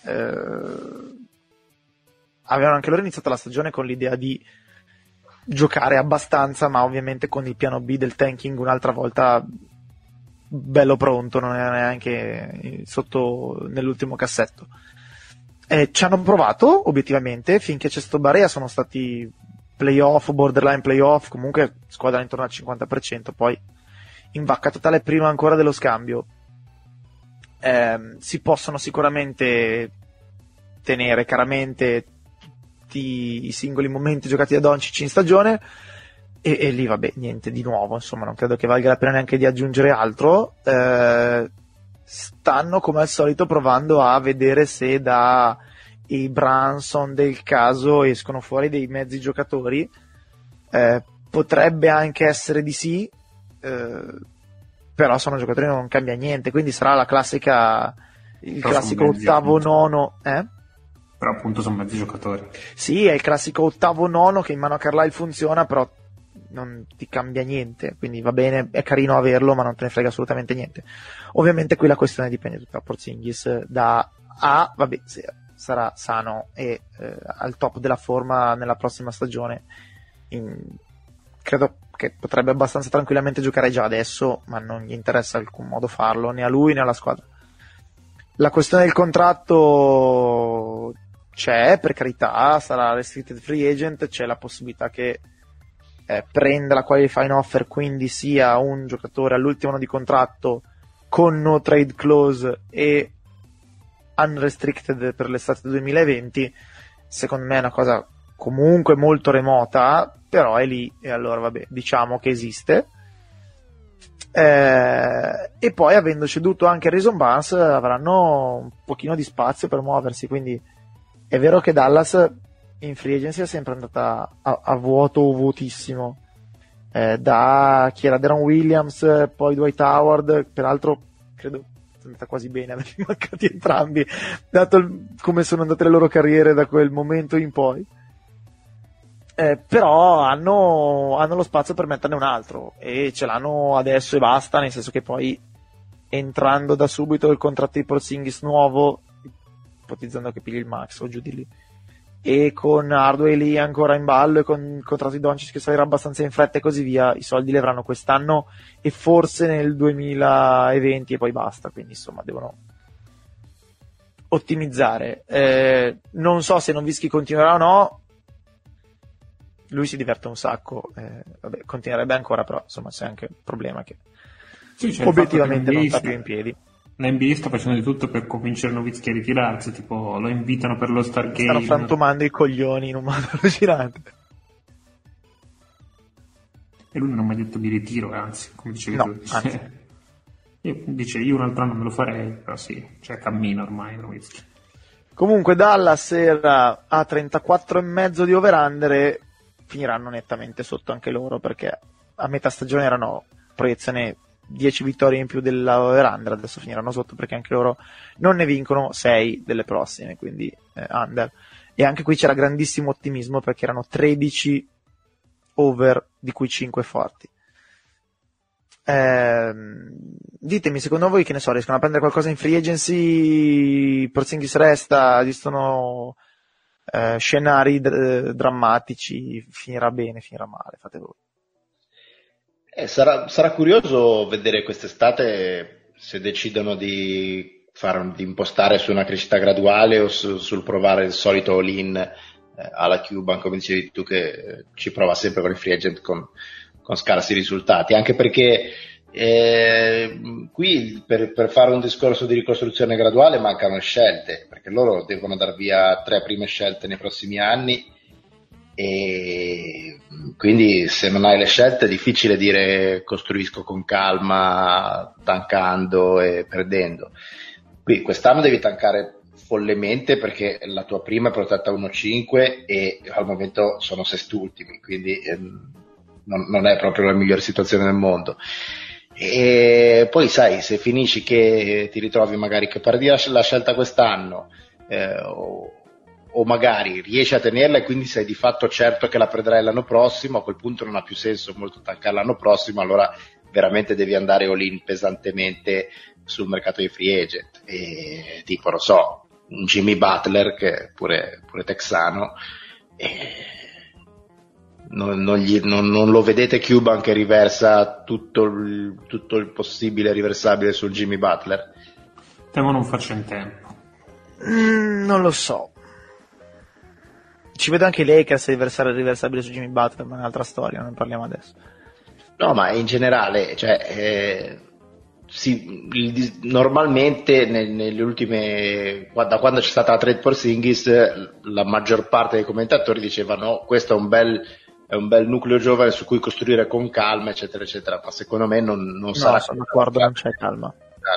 avevano anche loro iniziato la stagione con l'idea di giocare abbastanza, ma ovviamente con il piano B del tanking un'altra volta bello pronto, non era neanche sotto nell'ultimo cassetto. Ci hanno provato obiettivamente finché c'è stato Barea, sono stati playoff, borderline playoff, comunque squadra intorno al 50%, poi in vacca totale prima ancora dello scambio. Si possono sicuramente tenere chiaramente tutti i singoli momenti giocati da Doncic in stagione e lì vabbè, niente di nuovo, insomma non credo che valga la pena neanche di aggiungere altro. Stanno come al solito provando a vedere se da i Brunson del caso escono fuori dei mezzi giocatori, potrebbe anche essere di sì, però sono giocatori che non cambia niente, quindi sarà la classica, il classico ottavo nono, però appunto sono mezzi giocatori. Sì, è il classico ottavo nono che in mano a Carlisle funziona, però non ti cambia niente, quindi va bene, è carino averlo, ma non te ne frega assolutamente niente. Ovviamente qui la questione dipende tutta da Porzingis, da vabbè, se sarà sano e al top della forma nella prossima stagione, credo che potrebbe abbastanza tranquillamente giocare già adesso, ma non gli interessa in alcun modo farlo, né a lui né alla squadra. La questione del contratto c'è, per carità, sarà restricted free agent, c'è la possibilità che prenda la qualifying offer, quindi sia un giocatore all'ultimo anno di contratto con no trade clause e unrestricted per l'estate 2020. Secondo me è una cosa comunque molto remota, però è lì, e allora vabbè, diciamo che esiste. E poi, avendo ceduto anche Harrison Barnes, avranno un pochino di spazio per muoversi, quindi è vero che Dallas in free agency è sempre andata a vuoto o vuotissimo, da chi era Deron Williams, poi Dwight Howard, peraltro credo è andata quasi bene averli mancati entrambi, dato come sono andate le loro carriere da quel momento in poi. Però hanno lo spazio per metterne un altro, e ce l'hanno adesso e basta, nel senso che poi, entrando da subito il contratto di Porzingis nuovo, ipotizzando che pigli il max o giù di lì, e con Hardaway lì ancora in ballo, e con il contratto di Doncic che salirà abbastanza in fretta e così via, i soldi li avranno quest'anno e forse nel 2020 e poi basta, quindi insomma devono ottimizzare. Non so se Nowitzki continuerà o no, lui si diverte un sacco, vabbè, continuerebbe ancora, però insomma c'è anche il problema che obiettivamente non sta più in piedi. La NBA sta facendo di tutto per convincere Nowitzki a ritirarsi, tipo lo invitano per lo Stargate. Stanno frantumando i coglioni in un modo allucinante. E lui non ha mai detto mi ritiro, anzi, come dicevi no, tu. Anzi. Dice io un altro anno me lo farei, però sì, cioè cammina ormai Nowitzki. Comunque Dallas era a 34,5 di over-under e finiranno nettamente sotto anche loro, perché a metà stagione erano proiezione 10 vittorie in più della over-under, adesso finiranno sotto perché anche loro non ne vincono 6 delle prossime, quindi under. E anche qui c'era grandissimo ottimismo perché erano 13 over, di cui 5 forti. Ditemi, secondo voi, che ne so, riescono a prendere qualcosa in free agency? Porzingis resta, esistono scenari drammatici, finirà bene, finirà male, fate voi. Sarà curioso vedere quest'estate se decidono di impostare su una crescita graduale o sul provare il solito all-in alla Cuban, come dicevi tu, che ci prova sempre con i free agent con scarsi risultati, anche perché qui per fare un discorso di ricostruzione graduale mancano scelte, perché loro devono dar via 3 prime scelte nei prossimi anni, e quindi se non hai le scelte è difficile dire costruisco con calma, tankando e perdendo. Qui quest'anno devi tankare follemente perché la tua prima è protetta 1-5 e al momento sono sest'ultimi, quindi non è proprio la migliore situazione del mondo. E poi sai, se finisci che ti ritrovi magari che perdi la scelta quest'anno, o magari riesci a tenerla e quindi sei di fatto certo che la perderai l'anno prossimo, a quel punto non ha più senso molto tankare l'anno prossimo, allora veramente devi andare all-in pesantemente sul mercato dei free agent, e tipo, lo so, un Jimmy Butler che è pure texano, non lo vedete Cuban che riversa tutto il possibile riversabile sul Jimmy Butler? Temo non faccia in tempo. Non lo so, ci vedo anche i Lakers riversabile su Jimmy Butler, ma è un'altra storia, non ne parliamo adesso. No, ma in generale, cioè, normalmente nelle ultime, da quando c'è stata la trade Porzingis, la maggior parte dei commentatori dicevano questo è un bel nucleo giovane su cui costruire con calma, eccetera eccetera, ma secondo me non sarà. Sono d'accordo, non c'è calma.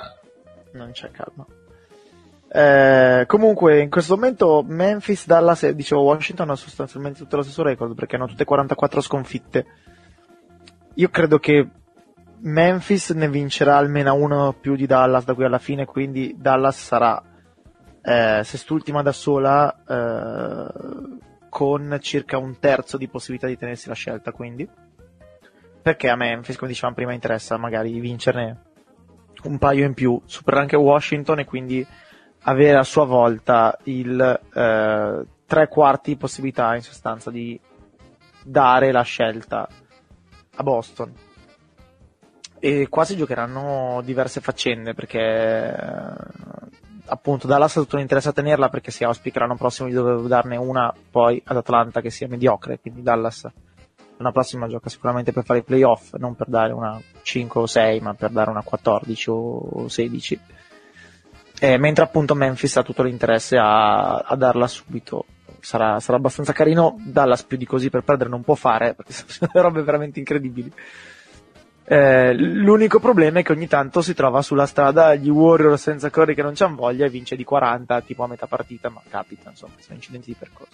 Comunque in questo momento Memphis, Dallas e dicevo Washington hanno sostanzialmente tutto lo stesso record, perché hanno tutte 44 sconfitte. Io credo che Memphis ne vincerà almeno uno più di Dallas da qui alla fine, quindi Dallas sarà sest'ultima da sola, con circa un terzo di possibilità di tenersi la scelta, quindi perché a Memphis, come dicevamo prima, interessa magari vincerne un paio in più, superare anche Washington e quindi avere a sua volta il 3/4 possibilità in sostanza di dare la scelta a Boston. E qua si giocheranno diverse faccende, perché appunto Dallas ha tutto l'interesse a tenerla perché si auspica l'anno prossimo di dover darne una poi ad Atlanta che sia mediocre, quindi Dallas l'anno prossimo gioca sicuramente per fare i playoff, non per dare una 5 o 6 ma per dare una 14 o 16, mentre appunto Memphis ha tutto l'interesse a darla subito. Sarà abbastanza carino. Dallas più di così per perdere non può fare perché sono delle robe veramente incredibili. L'unico problema è che ogni tanto si trova sulla strada gli Warrior senza Curry che non c'han voglia e vince di 40 tipo a metà partita, ma capita, insomma, sono incidenti di percorso.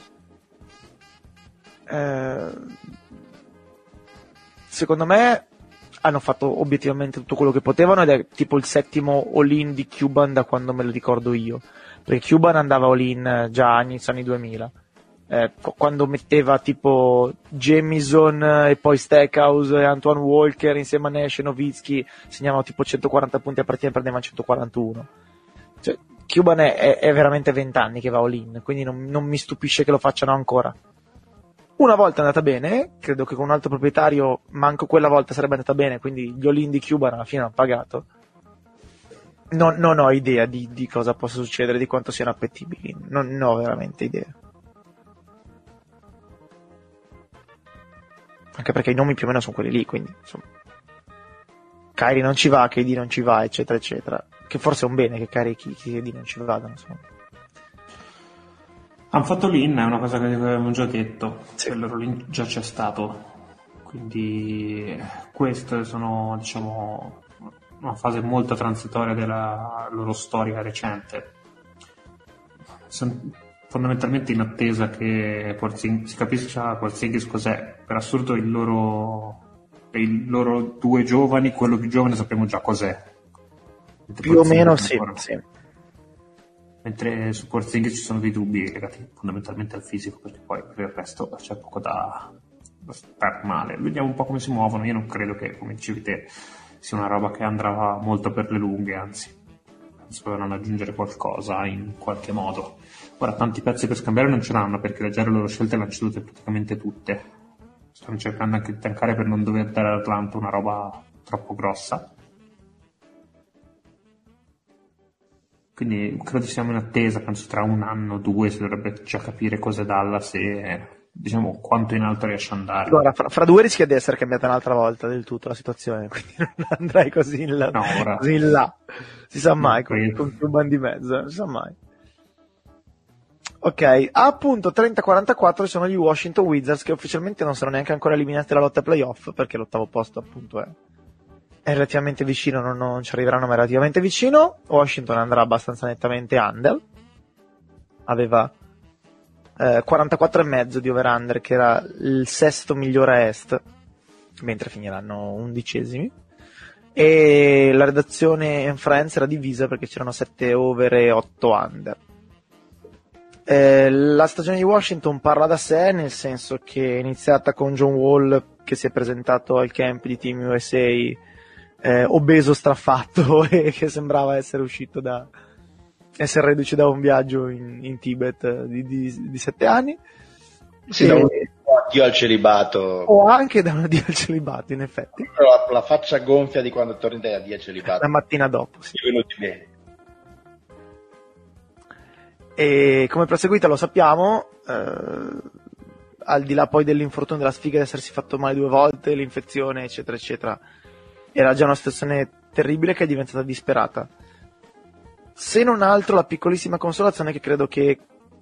Secondo me hanno fatto obiettivamente tutto quello che potevano ed è tipo il settimo all-in di Cuban da quando me lo ricordo io, perché Cuban andava all-in già inizio anni 2000. Quando metteva tipo Jamison e poi Stackhouse e Antoine Walker insieme a Nash e Nowitzki, segnavano tipo 140 punti a partita e perdevano 141. Cioè, Cuban è veramente 20 anni che va all-in, quindi non mi stupisce che lo facciano ancora. Una volta è andata bene, credo che con un altro proprietario manco quella volta sarebbe andata bene, quindi gli all-in di Cuban alla fine hanno pagato. Non ho idea di cosa possa succedere, di quanto siano appetibili, non ho veramente idea. Anche perché i nomi più o meno sono quelli lì, quindi insomma Kyrie non ci va, KD non ci va, eccetera eccetera, che forse è un bene che Kyrie e KD non ci vadano, insomma. Hanno fatto l'in, è una cosa che avevamo già detto, sì. Il loro l'in già c'è stato, quindi queste sono, diciamo, una fase molto transitoria della loro storia recente. Fondamentalmente in attesa che si capisca Porzingis cos'è. Per assurdo i loro due giovani, quello più giovane sappiamo già cos'è. Più o meno sì. Mentre su Porzingis ci sono dei dubbi legati fondamentalmente al fisico, perché poi per il resto c'è poco da star male. Vediamo un po' come si muovono. Io non credo che, come dicevi te, sia una roba che andrà molto per le lunghe, anzi penso che dovranno aggiungere qualcosa in qualche modo. Ora tanti pezzi per scambiare non ce l'hanno, perché le già le loro scelte le hanno cedute praticamente tutte. Stanno cercando anche di tankare per non dover dare all'Atlanta una roba troppo grossa. Quindi credo siamo in attesa, penso tra un anno o due si dovrebbe già capire cos'è Dallas e diciamo quanto in alto riesce ad andare. Allora, fra 2 rischia di essere cambiata un'altra volta del tutto la situazione, quindi non andrai così in là. No, ora... così in là. Si sa mai, No, con Cuban di mezzo, non si sa mai. Ok, a appunto 30-44 sono gli Washington Wizards che ufficialmente non sono neanche ancora eliminati dalla lotta playoff, perché l'8º posto appunto è relativamente vicino, non ci arriveranno ma è relativamente vicino. Washington andrà abbastanza nettamente under, aveva 44,5 di over-under, che era il sesto migliore a est, mentre finiranno 11esimi. E la redazione in France era divisa perché c'erano 7 over e 8 under. La stagione di Washington parla da sé, nel senso che è iniziata con John Wall che si è presentato al camp di Team USA obeso, straffatto e che sembrava essere uscito essere reduce da un viaggio in Tibet di 7 anni. Sì, da un addio al celibato. O anche da un addio al celibato, in effetti. La faccia gonfia di quando torni da addio al celibato. La mattina dopo, sì. È venuti bene. E come proseguita lo sappiamo, al di là poi dell'infortunio, della sfiga di essersi fatto male 2 volte, l'infezione eccetera eccetera, era già una situazione terribile che è diventata disperata. Se non altro la piccolissima consolazione è che credo che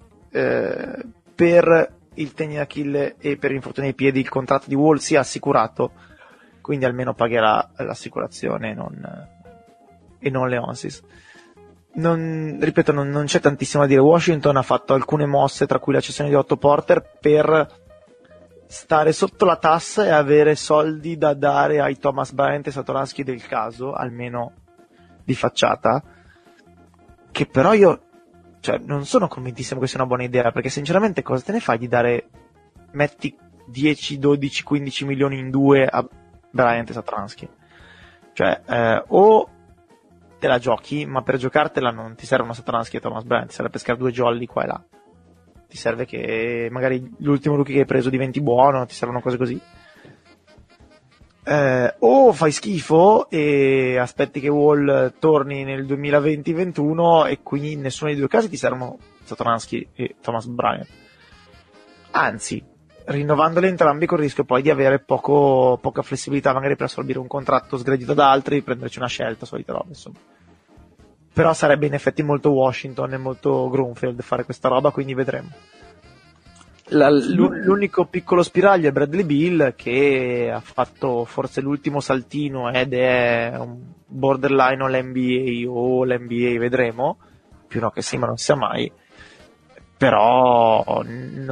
per il tendine d'Achille e per l'infortunio ai piedi il contratto di Wall sia assicurato, quindi almeno pagherà l'assicurazione e non le onsis. Ripeto, non c'è tantissimo da dire. Washington ha fatto alcune mosse, tra cui la cessione di Otto Porter, per stare sotto la tassa e avere soldi da dare ai Thomas Bryant e Satoransky del caso, almeno di facciata, che però io non sono convintissimo che sia una buona idea, perché sinceramente cosa te ne fai di metti 10, 12, 15 milioni in 2 a Bryant e Satoransky? O te la giochi, ma per giocartela non ti serve una Satoransky e Thomas Bryant, ti serve pescare 2 jolly qua e là, ti serve che magari l'ultimo rookie che hai preso diventi buono, ti servono cose così. o fai schifo e aspetti che Wall torni nel 2020-21 e quindi in nessuno dei due casi ti servono Satoransky e Thomas Bryant. Anzi, rinnovandoli entrambi con il rischio poi di avere poca flessibilità magari per assorbire un contratto sgradito da altri, prenderci una scelta, solite robe, insomma. Però sarebbe in effetti molto Washington e molto Grunfeld fare questa roba, quindi vedremo. L'unico piccolo spiraglio è Bradley Beal, che ha fatto forse l'ultimo saltino ed è un borderline o l'NBA, vedremo, più no che sì, ma non si sa mai. Però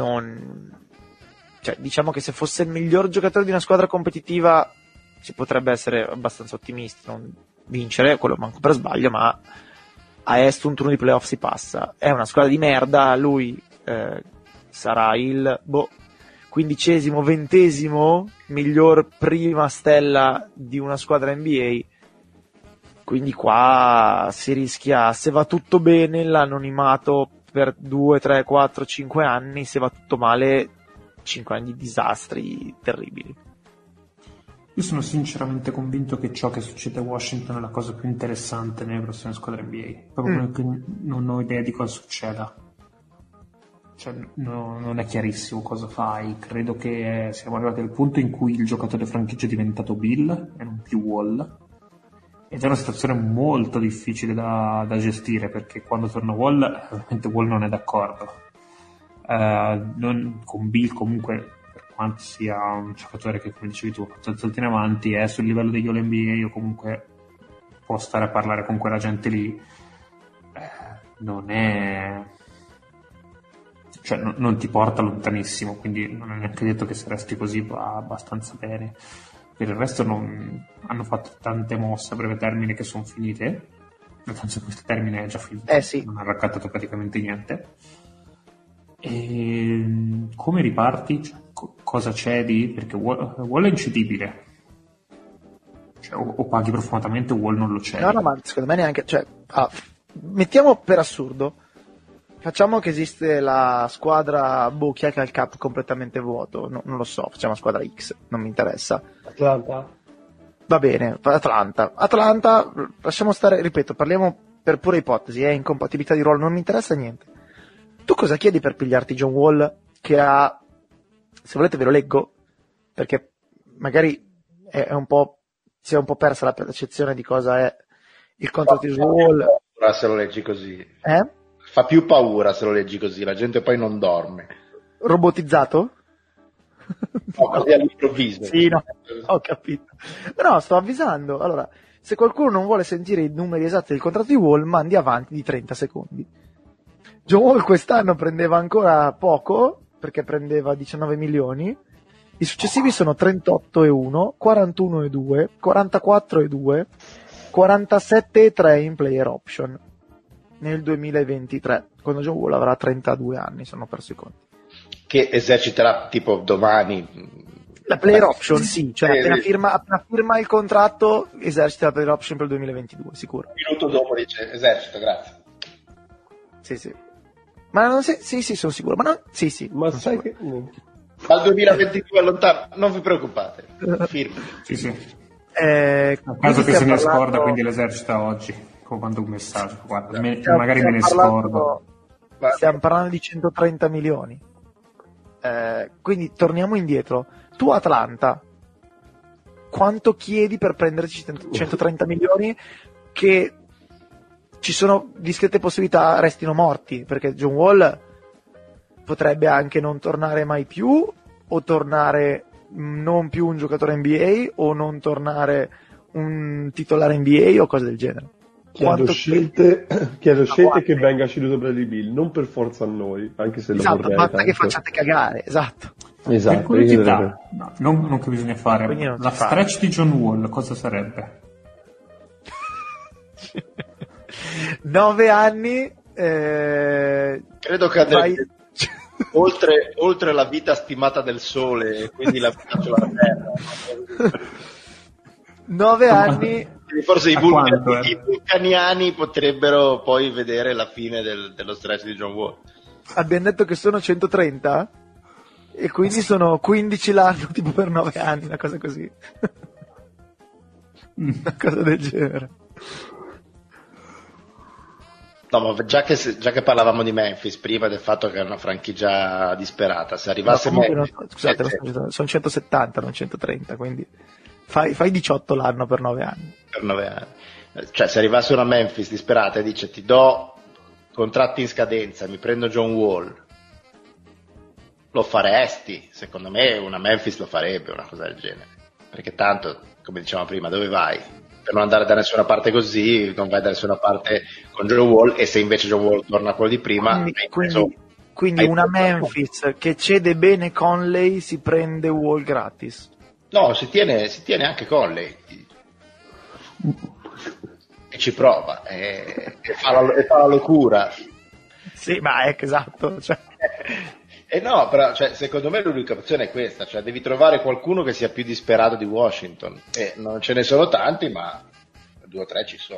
diciamo che se fosse il miglior giocatore di una squadra competitiva si potrebbe essere abbastanza ottimisti, non vincere, quello manco per sbaglio, ma a est un turno di playoff si passa. È una squadra di merda, lui sarà il 15esimo, 20esimo miglior prima stella di una squadra NBA, quindi qua si rischia, se va tutto bene, l'anonimato per 2, 3, 4, 5 anni, se va tutto male 5 anni di disastri terribili. Io sono sinceramente convinto che ciò che succede a Washington è la cosa più interessante nelle prossime squadre NBA, proprio perché non ho idea di cosa succeda. Cioè, non è chiarissimo cosa fai. Credo che siamo arrivati al punto in cui il giocatore franchigia è diventato Bill e non più Wall, ed è una situazione molto difficile da gestire, perché quando torna Wall ovviamente Wall non è d'accordo. Con Bill comunque, per quanto sia un giocatore che, come dicevi tu, ha fatto il salto in avanti, è sul livello degli All-NBA o comunque può stare a parlare con quella gente lì, non è... cioè non ti porta lontanissimo, quindi non è neanche detto che se resti così va abbastanza bene. Per il resto hanno fatto tante mosse a breve termine che sono finite, nel senso che questo termine è già finito, sì. Non ha raccattato praticamente niente. E come riparti? Cioè, cosa cedi? Perché Wall è incedibile, cioè, o paghi profumatamente o Wall non lo cedi. No, ma secondo me neanche, cioè, mettiamo per assurdo, facciamo che esiste la squadra chi è che ha il cap completamente vuoto, non lo so, facciamo squadra X, non mi interessa. Atlanta. Va bene, Atlanta, lasciamo stare, ripeto, parliamo per pura ipotesi, incompatibilità di ruolo, non mi interessa niente. Tu cosa chiedi per pigliarti John Wall, che ha, se volete ve lo leggo, perché magari è un po', si è un po' persa la percezione di cosa è il contratto di John Wall. Se lo leggi così. Fa più paura se lo leggi così, la gente poi non dorme. Robotizzato? No, così all'improvviso. Sì, no, ho capito. No, sto avvisando. Allora, se qualcuno non vuole sentire i numeri esatti del contratto di Wall, mandi avanti di 30 secondi. John Wall quest'anno prendeva ancora poco, perché prendeva 19 milioni. I successivi sono 38,1, 41,2, 44,2, 47,3 in player option nel 2023, quando John Wall avrà 32 anni, sono perso i conti. Che eserciterà tipo domani. La player option, sì, cioè appena firma il contratto esercita la player option per il 2022, sicuro. Un minuto dopo dice esercito, grazie. Sì. Ma non sì, sono sicuro. Ma sai che dal 2022 è lontano, non vi preoccupate. Firma. Sì. A caso che se ne scorda, quindi l'esercita oggi. Mando un messaggio, guarda, magari me ne scordo. Stiamo parlando di 130 milioni. Quindi torniamo indietro. Tu Atlanta, quanto chiedi per prenderci 130 milioni che ci sono discrete possibilità restino morti, perché John Wall potrebbe anche non tornare mai più, o tornare non più un giocatore NBA, o non tornare un titolare NBA o cose del genere. Chiedo scelte che venga ceduto Bradley Beal, non per forza a noi, anche se lo vorrei. Basta che facciate cagare, esatto. Per curiosità, non che bisogna fare. La stretch di John Wall cosa sarebbe? 9 anni. Credo che oltre la vita stimata del sole, quindi la vita sulla terra. 9 anni. Forse i vulcaniani potrebbero poi vedere la fine dello stretch di John Wall. Abbiamo detto che sono 130 e quindi sono 15 l'anno tipo per 9 anni, una cosa così. una cosa del genere. No, ma già che parlavamo di Memphis prima, del fatto che è una franchigia disperata, se arrivasse scusate, sono 170, non 130, quindi fai 18 l'anno per 9 anni. Per 9 anni. Cioè, se arrivasse una Memphis disperata e dice ti do contratti in scadenza, mi prendo John Wall, lo faresti? Secondo me una Memphis lo farebbe, una cosa del genere. Perché tanto, come dicevamo prima, dove vai? Per non andare da nessuna parte così, non vai da nessuna parte con John Wall, e se invece John Wall torna a quello di prima... Quindi una Memphis che cede bene Conley si prende Wall gratis. No, si tiene anche Conley. E ci prova, e fa la locura. Sì, ma è esatto. Cioè. No, però secondo me l'unica opzione è questa, cioè devi trovare qualcuno che sia più disperato di Washington, e non ce ne sono tanti, ma 2 o 3 ci sono.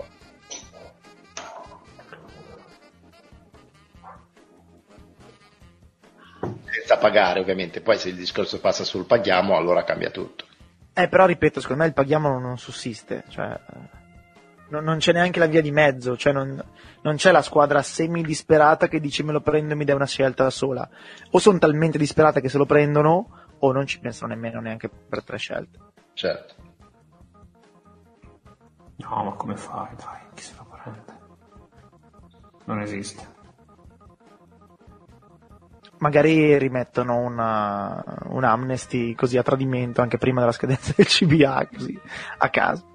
Senza pagare, ovviamente. Poi se il discorso passa sul paghiamo, allora cambia tutto. Però ripeto, secondo me il paghiamo non sussiste, cioè non c'è neanche la via di mezzo, cioè non c'è la squadra semi-disperata che dice me lo prendo e mi dà una scelta sola. O sono talmente disperate che se lo prendono, o non ci pensano nemmeno neanche per 3 scelte. Certo. No, ma come fai, dai, chi se lo prende? Non esiste. Magari rimettono un amnesty così a tradimento anche prima della scadenza del CBA, così a caso.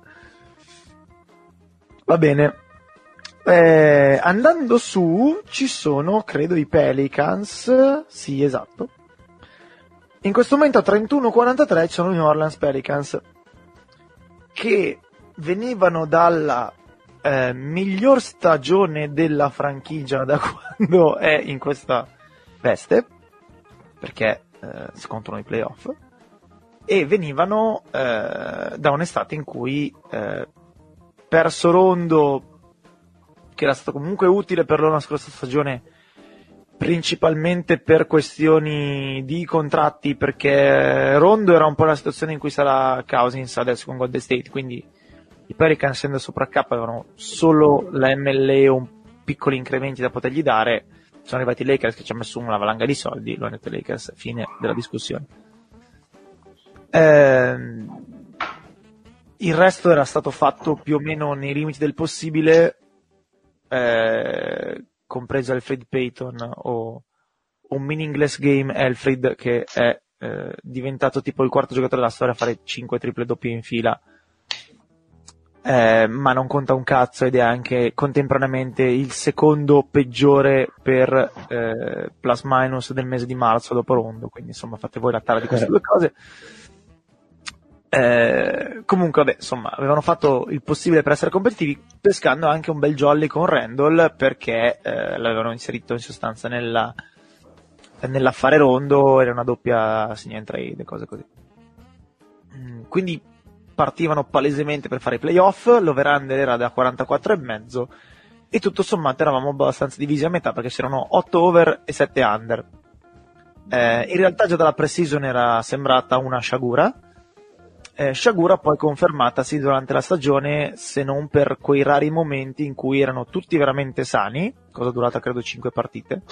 Va bene. Andando su ci sono, credo, i Pelicans. Sì, esatto. In questo momento a 31-43 ci sono i New Orleans Pelicans, che venivano dalla miglior stagione della franchigia da quando è in questa veste, perché si contano i playoff, e venivano da un'estate in cui perso Rondo, che era stato comunque utile per loro la scorsa stagione, principalmente per questioni di contratti, perché Rondo era un po' la situazione in cui sarà Cousins adesso con Golden State, quindi i Pelicans, essendo sopra K, avevano solo la MLE e un piccoli incrementi da potergli dare. Sono arrivati i Lakers che ci ha messo una valanga di soldi, lo hanno detto Lakers, fine della discussione. Il resto era stato fatto più o meno nei limiti del possibile, compreso Elfrid Payton o un meaningless game Elfrid, che è diventato tipo il quarto giocatore della storia a fare 5 triple doppie in fila, ma non conta un cazzo, ed è anche contemporaneamente il secondo peggiore per plus minus del mese di marzo dopo Rondo, quindi insomma fate voi la tara di queste due cose. Comunque vabbè, insomma, avevano fatto il possibile per essere competitivi, pescando anche un bel jolly con Randall, perché l'avevano inserito in sostanza nell'affare Rondo, era una doppia sign and trade, cose così. Quindi partivano palesemente per fare i playoff, l'over-under era da 44,5 e tutto sommato eravamo abbastanza divisi a metà, perché c'erano 8 over e 7 under. In realtà già dalla pre-season era sembrata una sciagura, sciagura poi confermatasi durante la stagione, se non per quei rari momenti in cui erano tutti veramente sani, cosa durata credo 5 partite,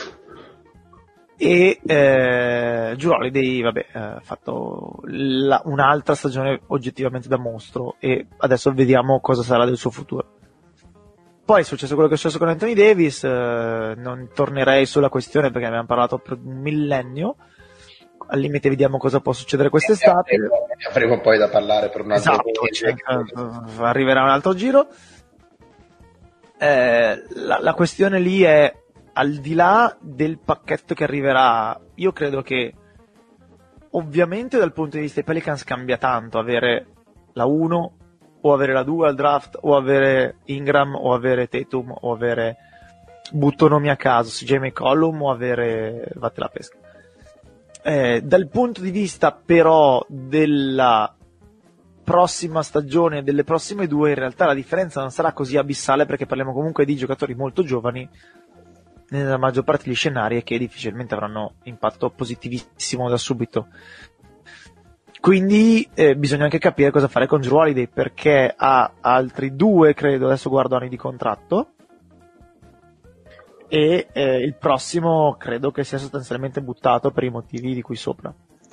e Jrue Holiday ha fatto un'altra stagione oggettivamente da mostro, e adesso vediamo cosa sarà del suo futuro. Poi è successo quello che è successo con Anthony Davis, non tornerei sulla questione perché abbiamo parlato per un millennio, al limite vediamo cosa può succedere quest'estate. Avremo poi da parlare per un altro arriverà un altro giro. La questione lì è, al di là del pacchetto che arriverà, io credo che ovviamente dal punto di vista dei Pelicans cambia tanto avere la 1 o avere la 2 al draft, o avere Ingram o avere Tatum o avere, butto nomi a caso, CJ McCollum, o avere vatte la pesca. Dal punto di vista però della prossima stagione, delle prossime due, in realtà la differenza non sarà così abissale, perché parliamo comunque di giocatori molto giovani nella maggior parte degli scenari, e che difficilmente avranno impatto positivissimo da subito. Quindi bisogna anche capire cosa fare con Jrue Holiday, perché ha altri 2, credo, adesso guardo, anni di contratto, e il prossimo credo che sia sostanzialmente buttato per i motivi di cui sopra.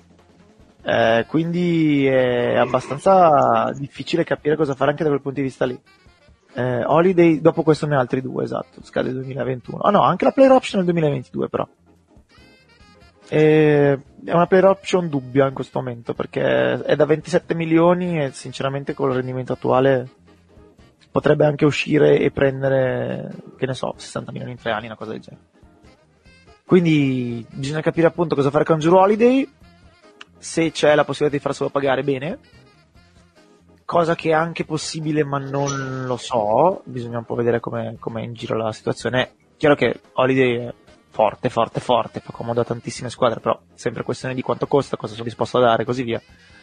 Quindi è abbastanza difficile capire cosa fare anche da quel punto di vista lì. Holiday, dopo questo ne ha altri 2, esatto, scade 2021. Ah no, anche la player option nel 2022 però. È una player option dubbia in questo momento, perché è da 27 milioni e sinceramente con il rendimento attuale potrebbe anche uscire e prendere, che ne so, 60 milioni in 3 anni, una cosa del genere. Quindi bisogna capire appunto cosa fare con Jrue Holiday, se c'è la possibilità di farselo pagare bene, cosa che è anche possibile ma non lo so, bisogna un po' vedere com'è in giro la situazione. È chiaro che Holiday è forte, fa comodo a tantissime squadre, però sempre questione di quanto costa, cosa sono disposto a dare e così via.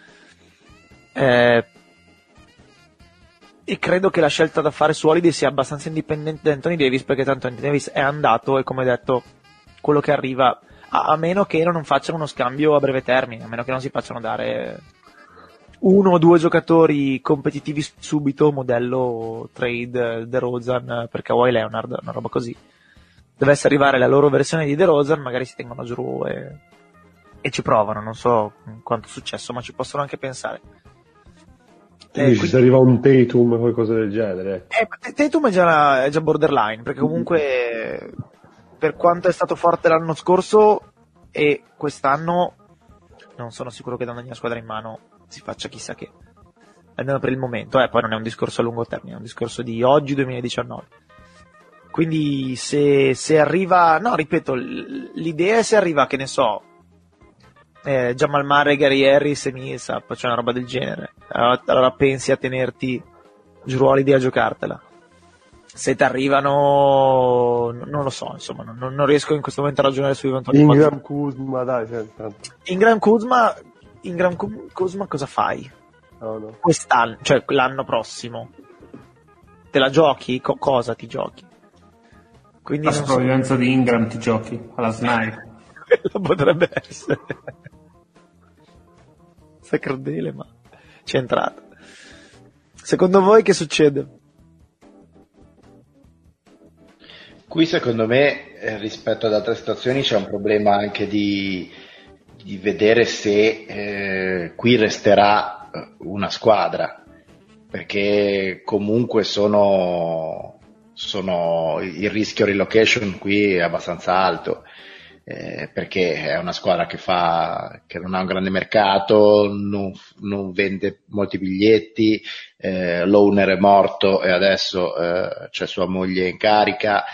E credo che la scelta da fare su Holiday sia abbastanza indipendente da Anthony Davis, perché tanto Anthony Davis è andato e, come detto, quello che arriva, a meno che non facciano uno scambio a breve termine, a meno che non si facciano dare 1 o 2 giocatori competitivi subito, modello trade DeRozan per Kawhi Leonard, una roba così. Dovesse arrivare la loro versione di DeRozan, magari si tengono Jrue e ci provano, non so quanto è successo, ma ci possono anche pensare. Quindi se arriva un Tatum o qualcosa del genere. Tatum è già borderline, perché comunque per quanto è stato forte l'anno scorso e quest'anno non sono sicuro che dando una squadra in mano si faccia chissà che, almeno per il momento. Poi non è un discorso a lungo termine, è un discorso di oggi, 2019. Quindi se arriva, no, ripeto, l'idea è se arriva, che ne so, Jamal Murray, Gary Harris e Millsap, cioè una roba del genere, allora pensi a tenerti Jrue Holiday a giocartela. Se ti arrivano, non lo so, insomma, non riesco in questo momento a ragionare su eventuali Ingram, Kuzma, dai, Ingram Kuzma cosa fai? No. Quest'anno, cioè l'anno prossimo te la giochi? Cosa ti giochi? Quindi la sopravvivenza di Ingram ti giochi alla sniper. Quello potrebbe essere sta crudele, ma c'è entrata. Secondo voi che succede? Qui secondo me rispetto ad altre situazioni c'è un problema anche di vedere se qui resterà una squadra, perché comunque il rischio relocation qui è abbastanza alto, perché è una squadra che non ha un grande mercato, non vende molti biglietti, l'owner è morto e adesso c'è sua moglie in carica,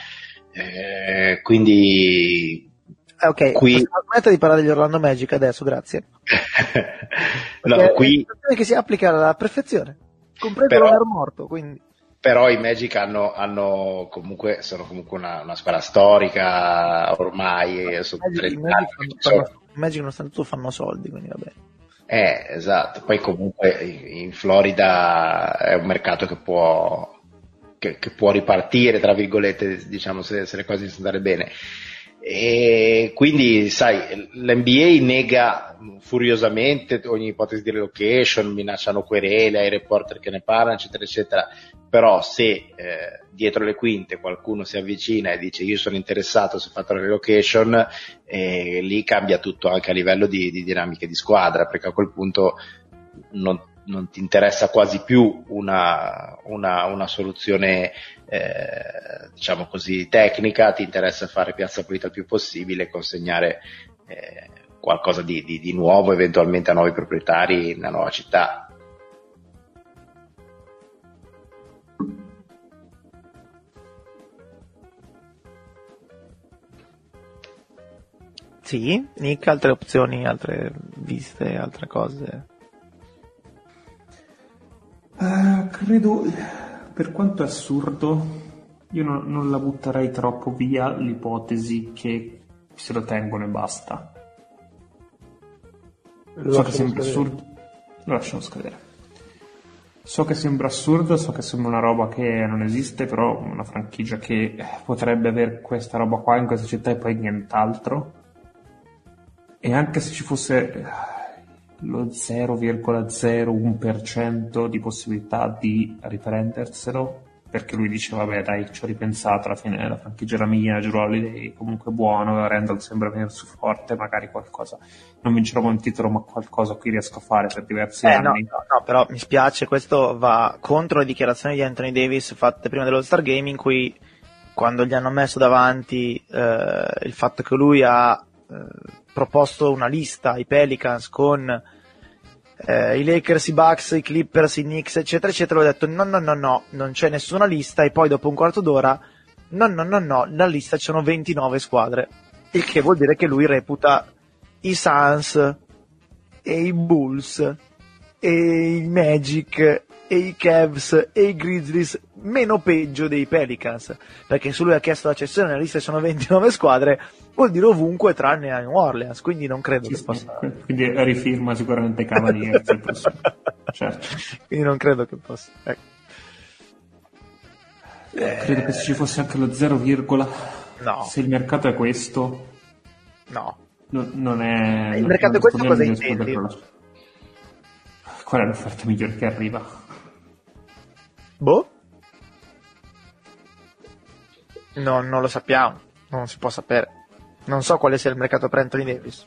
quindi ok, qui smetta di parlare degli Orlando Magic adesso, grazie. No, qui è una situazione che si applica alla perfezione, compreso l'owner morto, quindi. Però i Magic sono comunque una squadra storica ormai. I Magic nonostante fanno soldi, quindi va bene. Esatto. Poi comunque in Florida è un mercato che può ripartire, tra virgolette, diciamo, se le cose iniziano ad andare bene. E quindi, sai, l'NBA nega furiosamente ogni ipotesi di relocation, minacciano querele ai reporter che ne parlano, eccetera eccetera. Però se dietro le quinte qualcuno si avvicina e dice io sono interessato, se fatto la relocation, lì cambia tutto anche a livello di dinamiche di squadra, perché a quel punto non ti interessa quasi più una soluzione diciamo così tecnica, ti interessa fare piazza pulita il più possibile e consegnare qualcosa di nuovo eventualmente a nuovi proprietari nella nuova città. Sì, Nick, altre opzioni, altre viste, altre cose? Credo, per quanto è assurdo, io non la butterei troppo via l'ipotesi che se lo tengono e basta. So che sembra assurdo, lo lasciamo scadere. So che sembra assurdo, so che sembra una roba che non esiste, però una franchigia che potrebbe avere questa roba qua in questa città e poi nient'altro. E anche se ci fosse lo 0,01% di possibilità di riprenderselo, perché lui dice vabbè dai, ci ho ripensato, alla fine la franchigia era mia, Jrue Holiday comunque buono, Randall sembra venire su forte, magari qualcosa, non vincerò un titolo ma qualcosa qui riesco a fare per diversi anni. No, però mi spiace, questo va contro le dichiarazioni di Anthony Davis fatte prima dell'All-Star Game, in cui quando gli hanno messo davanti il fatto che lui ha proposto una lista ai Pelicans con i Lakers, i Bucks, i Clippers, i Knicks, eccetera, eccetera, ho detto no, non c'è nessuna lista, e poi dopo un quarto d'ora, no, nella lista ci sono 29 squadre, il che vuol dire che lui reputa i Suns e i Bulls e i Magic e i Cavs e i Grizzlies meno peggio dei Pelicans, perché se lui ha chiesto la cessione nella lista ci sono 29 squadre, vuol dire ovunque tranne a New Orleans, quindi non credo che possa. Quindi rifirma sicuramente Cavaliers. Certo. Quindi non credo che possa. Ecco. Credo che se ci fosse anche lo 0, no. Se il mercato è questo, no. Non è. Il mercato è questo, cosa intendi? Qual è l'offerta migliore che arriva? Boh? No, non lo sappiamo, non si può sapere. Non so quale sia il mercato per Anthony Davis.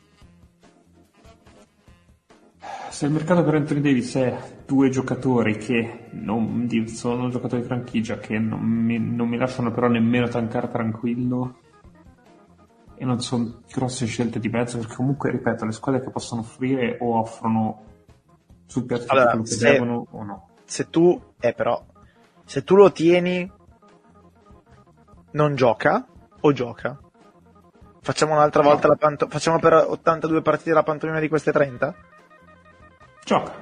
Se il mercato per Anthony Davis è due giocatori che non sono giocatori di franchigia, che non mi lasciano però nemmeno tankare tranquillo, e non sono grosse scelte di mezzo, perché comunque, ripeto, le squadre che possono offrire o offrono sul piatto quello che devono o no. Se tu lo tieni, non gioca o gioca? Facciamo un'altra volta facciamo per 82 partite la pantomima di queste 30? Gioca.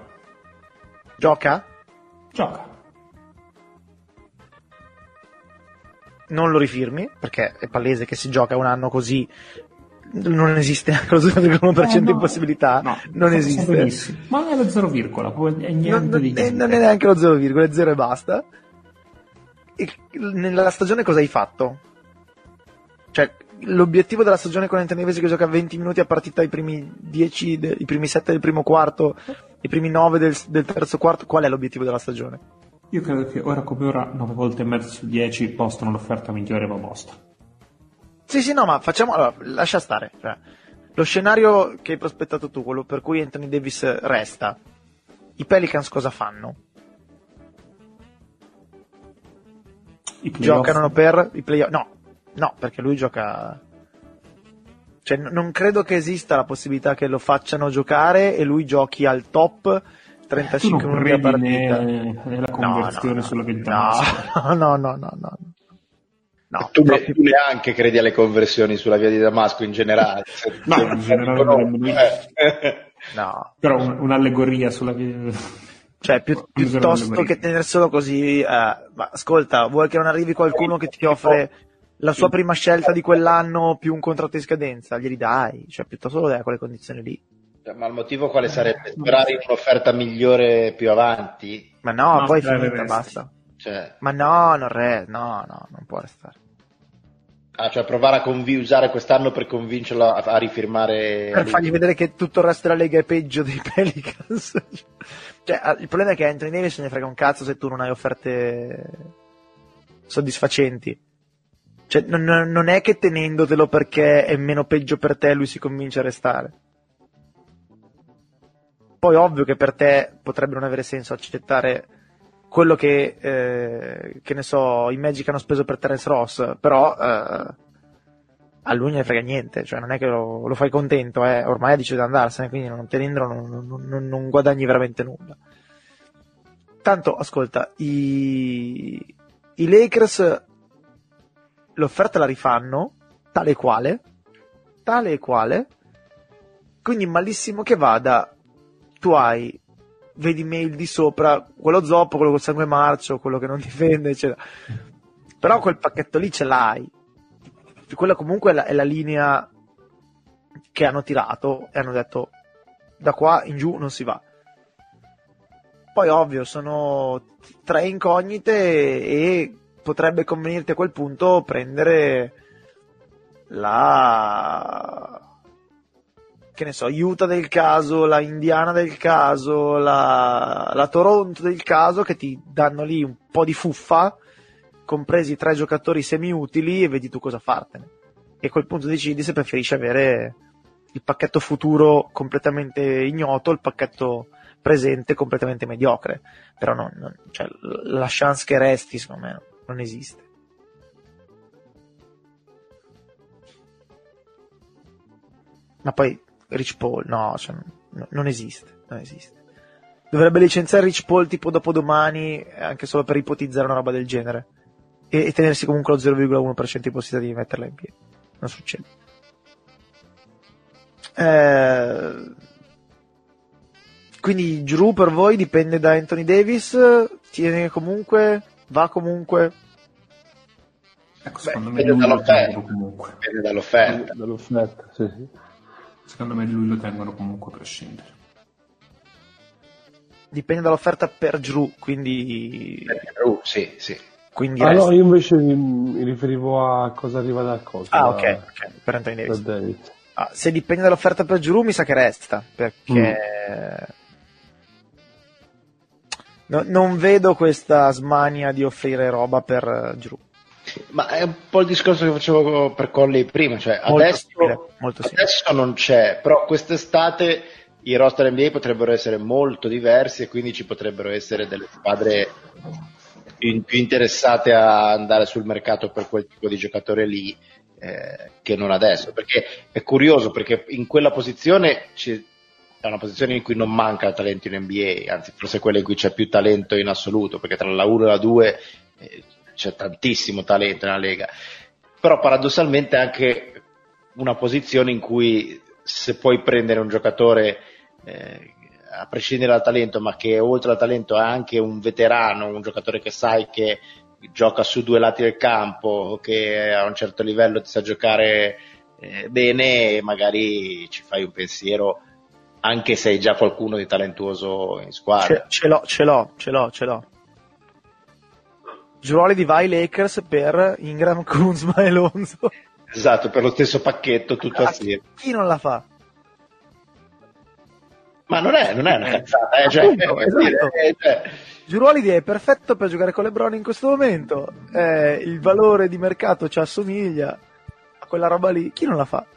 Non lo rifirmi, perché è palese che si gioca un anno così, non esiste anche lo 0,1% di possibilità, non esiste. Benissimo. Ma è lo 0, è niente di niente. Non è neanche lo 0, è 0 e basta. E nella stagione cosa hai fatto? Cioè, l'obiettivo della stagione con Anthony Davis che gioca 20 minuti a partita, i primi 10, i primi 7 del primo quarto, i primi 9 del terzo quarto, qual è l'obiettivo della stagione? Io credo che ora come ora 9 volte e mezzo su 10 postano l'offerta migliore va Boston. Sì, no, ma allora, lascia stare. Cioè, lo scenario che hai prospettato tu, quello per cui Anthony Davis resta, i Pelicans cosa fanno? Giocano per i playoff? No, perché lui gioca. Cioè, non credo che esista la possibilità che lo facciano giocare e lui giochi al top 35 minuti a partita. Nella conversione sulla vita. No, tu neanche credi alle conversioni sulla via di Damasco in generale. No, in generale no. Però un'allegoria sulla via. Cioè, piuttosto che tenerselo così, ma ascolta, vuoi che non arrivi qualcuno che ti offre la sua prima scelta di quell'anno più un contratto in scadenza? Glieli dai, cioè piuttosto lo dai a quelle condizioni lì. Ma il motivo quale sarebbe? Sperare in un'offerta migliore più avanti? Ma no, poi è finita, basta. Cioè. Ma no, non può restare. Cioè provare a usare quest'anno per convincerlo a rifirmare. Per fargli vedere che tutto il resto della Lega è peggio dei Pelicans. Cioè, il problema è che Anthony Davis se ne frega un cazzo se tu non hai offerte soddisfacenti. Cioè, non è che tenendotelo perché è meno peggio per te lui si convince a restare. Poi ovvio che per te potrebbe non avere senso accettare quello che ne so, i Magic hanno speso per Terence Ross, però a lui non ne frega niente, cioè non è che lo fai contento, ormai ha deciso di andarsene, quindi non tenendolo non guadagni veramente nulla. Tanto, ascolta, i Lakers l'offerta la rifanno, tale e quale, quindi malissimo che vada, tu vedi mail di sopra, quello zoppo, quello col sangue marcio, quello che non difende, eccetera. Però quel pacchetto lì ce l'hai. Quella comunque è la linea che hanno tirato e hanno detto da qua in giù non si va. Poi ovvio sono 3 incognite e potrebbe convenirti a quel punto prendere che ne so, Utah del caso, la Indiana del caso, la Toronto del caso, che ti danno lì un po' di fuffa, compresi 3 giocatori semi-utili, e vedi tu cosa fartene. E a quel punto decidi se preferisci avere il pacchetto futuro completamente ignoto, il pacchetto presente completamente mediocre. Però cioè, la chance che resti, secondo me, non esiste. Ma poi Rich Paul, no, cioè, non esiste. Dovrebbe licenziare Rich Paul tipo dopodomani, anche solo per ipotizzare una roba del genere, e tenersi comunque lo 0,1% di possibilità di metterla in piedi. Non succede. Quindi Jrue per voi dipende da Anthony Davis, tiene comunque, va comunque. Ecco, secondo me dipende lui lo tengono comunque. Dipende dall'offerta. Sì. Secondo me lui lo tengono comunque a prescindere. Dipende dall'offerta per Jrue, quindi. Sì. Quindi no, io invece mi riferivo a cosa arriva dal coso. Ok, per Anthony Davis. Se dipende dall'offerta per Jrue, mi sa che resta, perché non vedo questa smania di offrire roba per Jrue. Ma è un po' il discorso che facevo per Conley prima, cioè Molto adesso non c'è, però quest'estate i roster NBA potrebbero essere molto diversi e quindi ci potrebbero essere delle squadre più interessate a andare sul mercato per quel tipo di giocatore lì che non adesso, perché è curioso, perché in quella posizione è una posizione in cui non manca talento in NBA, anzi forse quella in cui c'è più talento in assoluto, perché tra la 1 e la 2 c'è tantissimo talento nella Lega, però paradossalmente è anche una posizione in cui se puoi prendere un giocatore a prescindere dal talento, ma che oltre al talento è anche un veterano, un giocatore che sai che gioca su 2 lati del campo, che a un certo livello ti sa giocare bene, magari ci fai un pensiero anche se hai già qualcuno di talentuoso in squadra. Ce l'ho. Jrue Holiday va ai Lakers per Ingram, Kuzma e Lonzo. Esatto, per lo stesso pacchetto tutto assieme. Chi non la fa? Ma non è una cazzata, Jrue Holiday è perfetto per giocare con LeBron in questo momento. Il valore di mercato ci assomiglia a quella roba lì. Chi non la fa?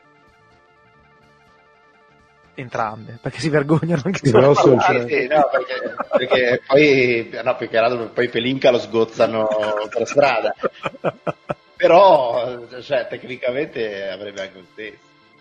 Entrambe, perché si vergognano anche solo perché poi Pelinka lo sgozzano per strada. Però cioè, tecnicamente avrebbe anche un senso.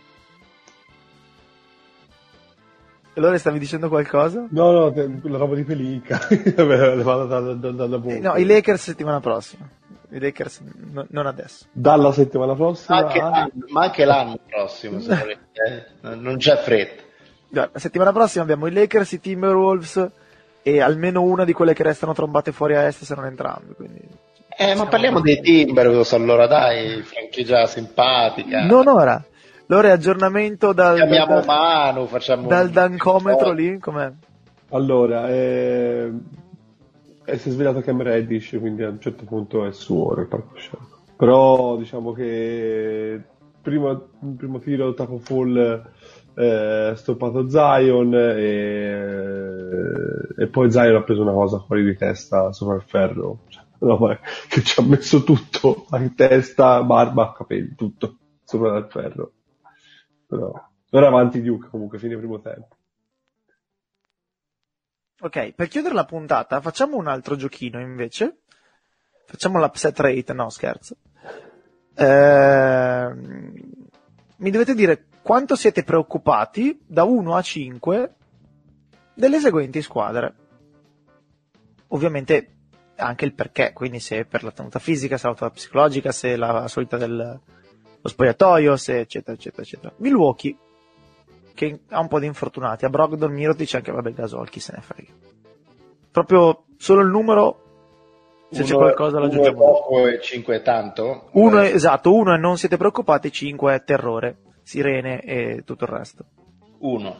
Allora stavi dicendo qualcosa? No, la roba di Pelinka. da no, i Lakers settimana prossima. I Lakers non adesso. Dalla settimana prossima. Ma anche l'anno prossimo, se volete. Non c'è fretta. La settimana prossima abbiamo i Lakers, i Timberwolves e almeno una di quelle che restano trombate fuori a est, se non entrambe. Quindi, ma parliamo dei Timberwolves allora, dai, franchigia simpatica. Non ora. Allora è aggiornamento chiamiamo Manu, facciamo dal dancometro lì, com'è? Allora, si è svelato Cam Reddish, quindi a un certo punto è suo il palcoscenico. Però diciamo che il primo tiro taco full stoppato Zion e poi Zion ha preso una cosa fuori di testa sopra il ferro, che ci ha messo tutto, la testa, barba, capelli, tutto sopra il ferro. Però ora avanti Duke comunque, fine primo tempo. Ok, per chiudere la puntata facciamo un altro giochino invece. Facciamo l'upset rate, no scherzo. Mi dovete dire quanto siete preoccupati da 1 a 5 delle seguenti squadre. Ovviamente anche il perché, quindi se per la tenuta fisica, se la tenuta psicologica, se la solita dello spogliatoio, se eccetera eccetera eccetera. Milwaukee, che ha un po' di infortunati, a Brogdon, Mirotic, anche vabbè Gasol, chi se ne frega. Proprio solo il numero, se c'è qualcosa lo aggiungiamo. 1 è poco e 5 è tanto? Esatto, 1 è non siete preoccupati, 5 è terrore, sirene e tutto il resto. 1.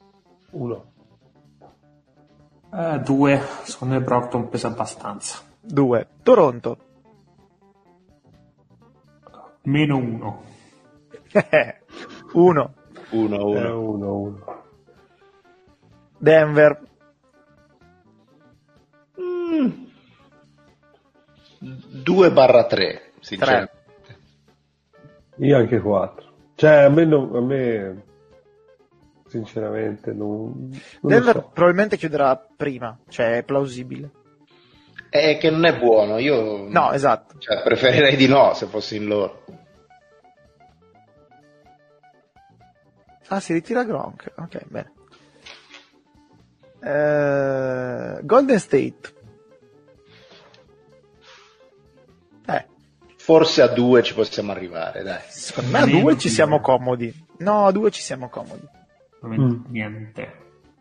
2, secondo me Brogdon pesa abbastanza. 2. Toronto. -1. 1. 1-1. 1-1. Denver. 2/3, sinceramente. Io anche 4. Cioè, a me sinceramente non Denver lo so. probabilmente chiuderà prima, cioè è plausibile. È che non è buono, io No, esatto. cioè, preferirei di no se fossi in loro. Ah, si ritira Gronk. Ok, bene. Golden State. Forse a 2 ci possiamo arrivare, dai. Secondo me a 2 ci siamo comodi. No, a 2 ci siamo comodi. Niente.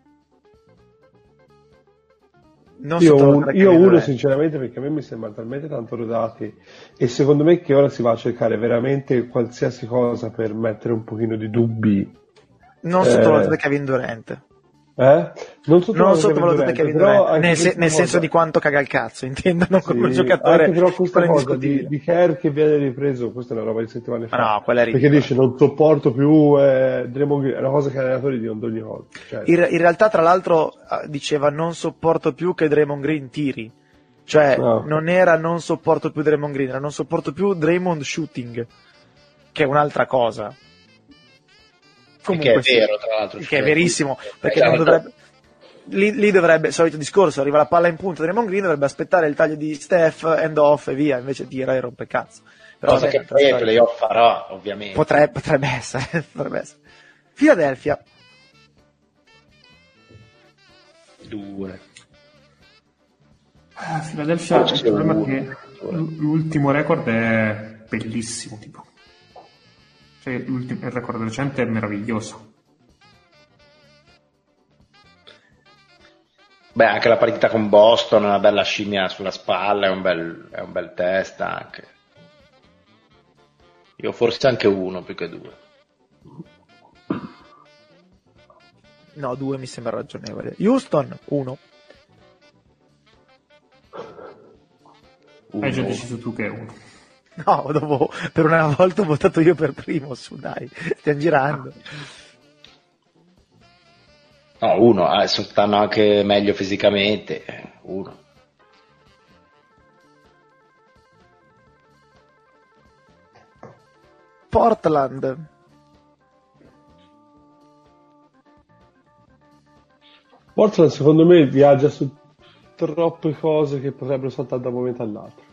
Non Io sottovalutare uno Kevin Durant. sinceramente, perché a me mi sembra talmente tanto rodati, e secondo me che ora si va a cercare veramente qualsiasi cosa per mettere un pochino di dubbi. Non sottovalutate Kevin Durant. Non Non sottovalutate Kevin Durant, nel senso di quanto caga il cazzo, intendono come un giocatore. Anche però questa cosa indiscutibile. di Kerr che viene ripreso, questa è una roba di settimane fa. No, quella è perché ridicola. dice non sopporto più Draymond Green, è una cosa che gli allenatori dicono ogni volta. Cioè, In realtà, tra l'altro, diceva non sopporto più che Draymond Green tiri. Cioè, No. non era non sopporto più Draymond Green, era non sopporto più Draymond shooting, che è un'altra cosa. Comunque, che è vero, tra l'altro. che è verissimo, perché non dovrebbe... Lì dovrebbe, solito discorso, arriva la palla in punta, Draymond Green dovrebbe aspettare il taglio di Steph, end off e via, invece tira e rompe cazzo. Però cosa vabbè, che poi ai playoff farà, ovviamente. potrebbe essere. Philadelphia. 2. Philadelphia, il Forse problema è uno. che l'ultimo record è bellissimo, tipo. Cioè, il record recente è meraviglioso. Beh, anche la partita con Boston, una bella scimmia sulla spalla, è un bel test anche. Io forse anche 1 più che 2. No, 2 mi sembra ragionevole. Houston, 1. Hai già deciso tu che è 1. No, dopo, per una volta ho votato io per primo, su dai, stiamo girando. No, 1, adesso stanno anche meglio fisicamente. 1. Portland. Portland secondo me viaggia su troppe cose che potrebbero saltare da un momento all'altro.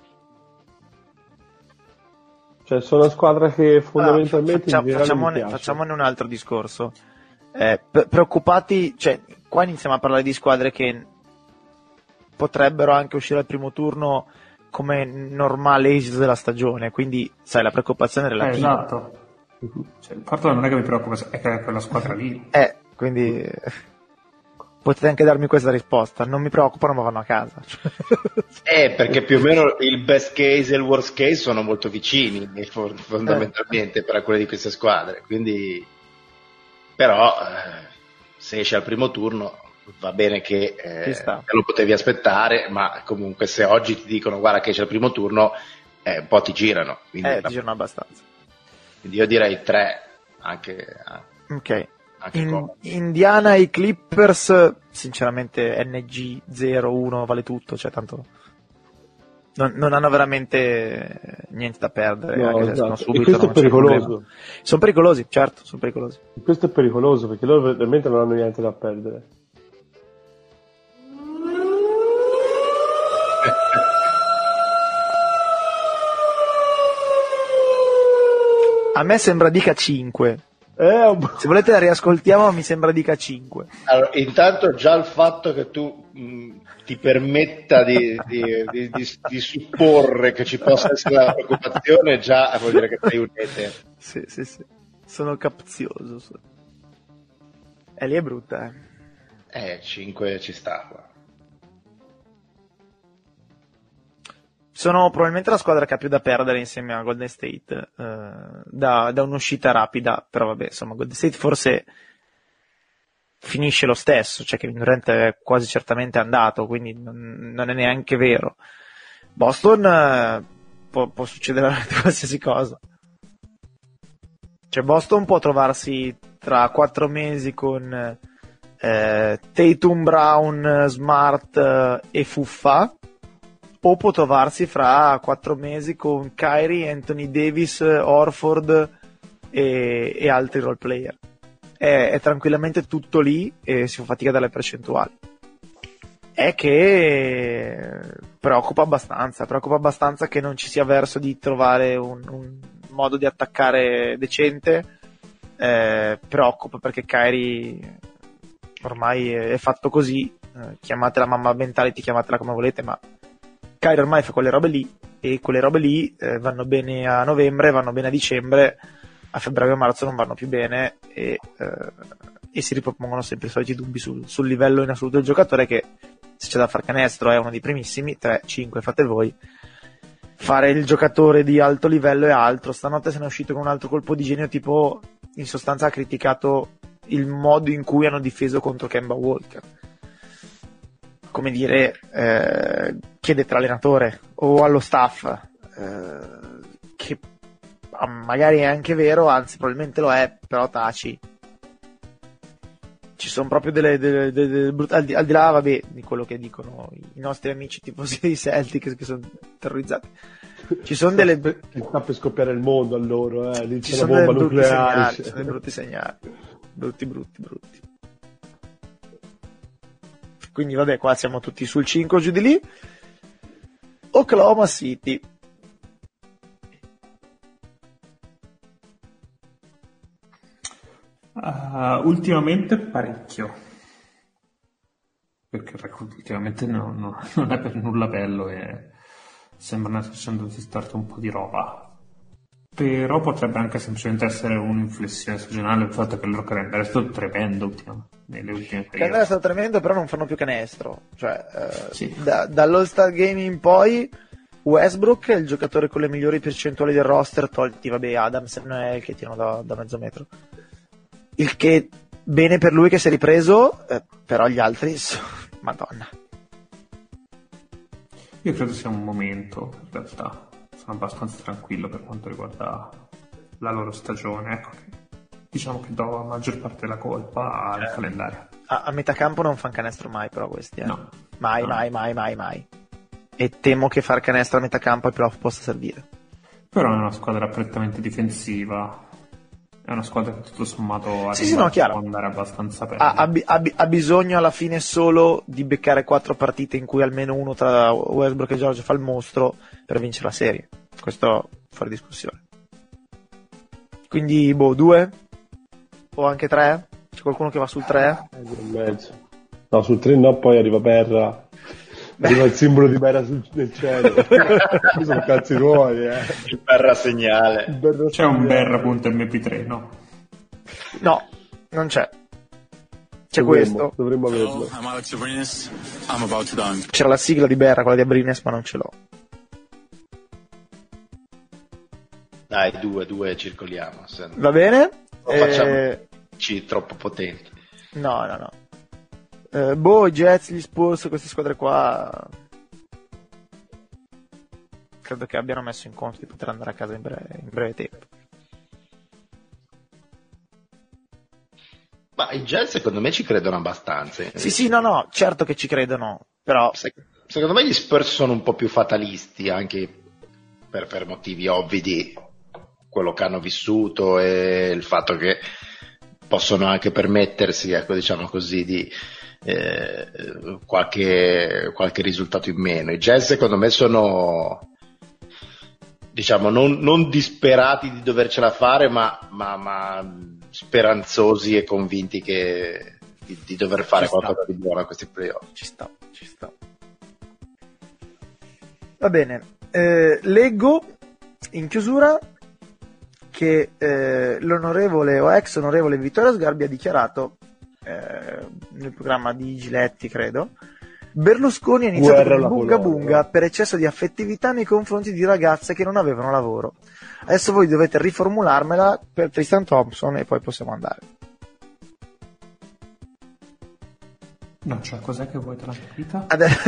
Cioè sono una squadra che fondamentalmente in generale mi piace. Facciamone un altro discorso. Preoccupati, cioè qua iniziamo a parlare di squadre che potrebbero anche uscire al primo turno come normale esito della stagione, quindi sai, la preoccupazione è relativa. Esatto. Cioè, il Portland non è che mi preoccupa, è che è quella squadra lì. Quindi potete anche darmi questa risposta, non mi preoccupano ma vanno a casa. Perché più o meno il best case e il worst case sono molto vicini fondamentalmente per alcune di queste squadre, quindi però se esce al primo turno va bene che te lo potevi aspettare, ma comunque se oggi ti dicono guarda che esce al primo turno un po' ti girano, quindi ti girano abbastanza. Quindi io direi 3 anche Indiana e i Clippers, sinceramente NG 0-1 vale tutto, cioè tanto non hanno veramente niente da perdere, No, anche se esatto. sono subito. E questo è pericoloso. Sono pericolosi, certo, sono pericolosi. Questo è pericoloso perché loro veramente non hanno niente da perdere. A me sembra dica 5. Se volete la riascoltiamo, mi sembra dica 5. Allora, intanto già il fatto che tu ti permetta di supporre che ci possa essere la preoccupazione già vuol dire che sei un etero. Sì. Sono capzioso. Lì è brutta, 5 ci sta qua. Sono probabilmente la squadra che ha più da perdere insieme a Golden State da un'uscita rapida, però vabbè, insomma, Golden State forse finisce lo stesso, cioè Kevin Durant è quasi certamente andato, quindi non è neanche vero. Boston può succedere qualsiasi cosa. Cioè Boston può trovarsi tra 4 mesi con Tatum, Brown, Smart e Fuffa, o può trovarsi fra 4 mesi con Kyrie, Anthony Davis, Horford e altri role player. È tranquillamente tutto lì e si fa fatica dalle percentuali. È che preoccupa abbastanza che non ci sia verso di trovare un modo di attaccare decente. Preoccupa perché Kyrie ormai è fatto così, chiamatela mamma mentality, chiamatela come volete, ma Kyrie ormai fa quelle robe lì, e quelle robe lì vanno bene a novembre, vanno bene a dicembre, a febbraio e marzo non vanno più bene, e si ripropongono sempre i soliti dubbi sul livello in assoluto del giocatore, che se c'è da far canestro è uno dei primissimi, 3-5 fate voi. Fare il giocatore di alto livello è altro. Stanotte se ne è uscito con un altro colpo di genio, tipo in sostanza ha criticato il modo in cui hanno difeso contro Kemba Walker. Come dire, chiedete all'allenatore o allo staff, che magari è anche vero, anzi probabilmente lo è, però taci. Ci sono proprio delle al di là, vabbè, di quello che dicono i nostri amici tifosi dei Celtics, che sono terrorizzati. Ci sono delle sta per scoppiare il mondo a loro, ci sono dei brutti segnali, ci sono dei brutti segnali, brutti. Quindi vabbè, qua siamo tutti sul 5 giù di lì. Oklahoma City. Ultimamente parecchio, perché ultimamente non è per nulla bello e sembra essere start un po' di roba, però potrebbe anche semplicemente essere un'inflessione stagionale, il fatto che il loro calendario è stato tremendo nelle ultime periodo. Il calendario è stato tremendo, però non fanno più canestro, cioè sì. Dall'All-Star Game in poi Westbrook è il giocatore con le migliori percentuali del roster, tolti vabbè Adams e Noel che tirano da mezzo metro, il che bene per lui che si è ripreso, però gli altri madonna. Io credo sia un momento, in realtà sono abbastanza tranquillo per quanto riguarda la loro stagione, ecco, diciamo che do la maggior parte della colpa al calendario. A metà campo non fan canestro mai, però questi no. Mai, e temo che far canestro a metà campo ai playoff possa servire. Però è una squadra prettamente difensiva, è una squadra che tutto sommato può andare abbastanza bene. Ha bisogno alla fine solo di beccare 4 partite in cui almeno uno tra Westbrook e George fa il mostro per vincere la serie. Questo fuori discussione. Quindi 2 o anche 3? C'è qualcuno che va sul 3? No, sul 3 no, poi arriva Berra. Arriva il simbolo di Berra nel cielo. Questi sono cazzi tuoi, Il Berra segnale. C'è un Berra.mp3, no? No, non c'è. C'è questo. Dovremmo averlo. I'm Alex Abrines. I'm about to dunk. C'era la sigla di Berra, quella di Abrines, ma non ce l'ho. Dai, 2 circoliamo. Va bene? Facciamo troppo potenti. No. I Jets, gli Spurs, queste squadre qua credo che abbiano messo in conto di poter andare a casa in breve tempo. Ma i Jets secondo me ci credono abbastanza. Sì, no, certo che ci credono, però secondo me gli Spurs sono un po' più fatalisti, anche per motivi ovvi di quello che hanno vissuto e il fatto che possono anche permettersi, ecco, diciamo così, di qualche risultato in meno. I Jazz secondo me sono, diciamo, non disperati di dovercela fare, ma speranzosi e convinti di dover fare qualcosa di buono a questi playoff. Ci sta. Va bene, leggo in chiusura che l'onorevole o ex onorevole Vittorio Sgarbi ha dichiarato nel programma di Giletti, credo, Berlusconi ha iniziato con bunga bunga per eccesso di affettività nei confronti di ragazze che non avevano lavoro. Adesso voi dovete riformularmela per Tristan Thompson e poi possiamo andare. No, cioè cos'è che vuoi tra la vita?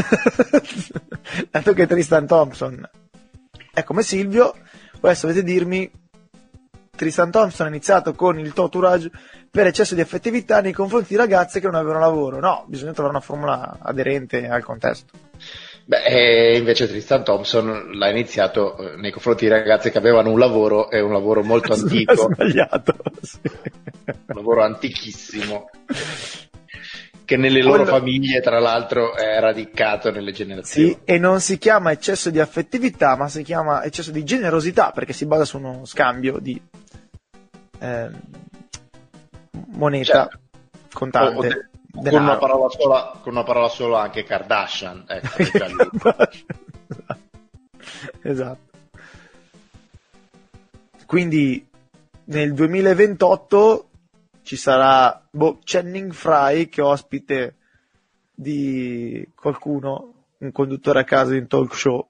Dato che Tristan Thompson è come Silvio, adesso dovete dirmi Tristan Thompson ha iniziato con il tourage per eccesso di affettività nei confronti di ragazze che non avevano lavoro. No, bisogna trovare una formula aderente al contesto. Beh, invece Tristan Thompson l'ha iniziato nei confronti di ragazze che avevano un lavoro, e un lavoro molto antico. Sbagliato, sì. Un lavoro antichissimo, che nelle loro famiglie, tra l'altro, è radicato nelle generazioni. Sì, e non si chiama eccesso di affettività, ma si chiama eccesso di generosità, perché si basa su uno scambio di moneta, certo, contante. Con una parola sola anche Kardashian, ecco. Esatto. Quindi nel 2028 ci sarà Channing Frye che ospite di qualcuno, un conduttore a caso in talk show,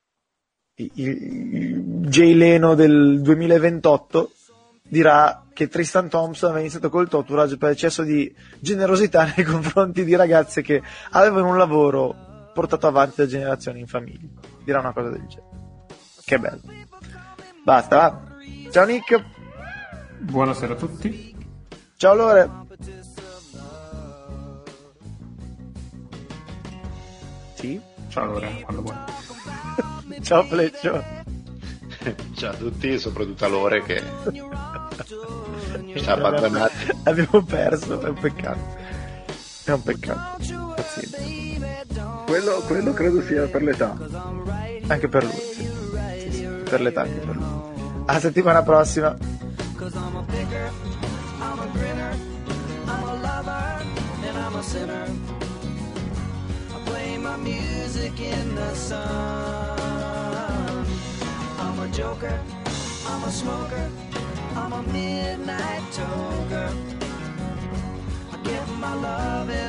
il Jay Leno del 2028 dirà che Tristan Thompson aveva iniziato col tourage per eccesso di generosità nei confronti di ragazze che avevano un lavoro portato avanti da generazioni in famiglia. Dirà una cosa del genere. Che bello. Basta, va. Ciao Nick. Buonasera a tutti. Ciao Lore. Sì. Ciao Lore, quando vuoi. Ciao Fleccio. Ciao a tutti, soprattutto a Lore che ci ha abbandonati. Abbiamo perso, è un peccato. È un peccato. Pazienza. Quello credo sia per l'età. Anche per lui, sì. Sì, per l'età anche per lui. A settimana prossima. Joker, I'm a smoker, I'm a midnight toker. I give my love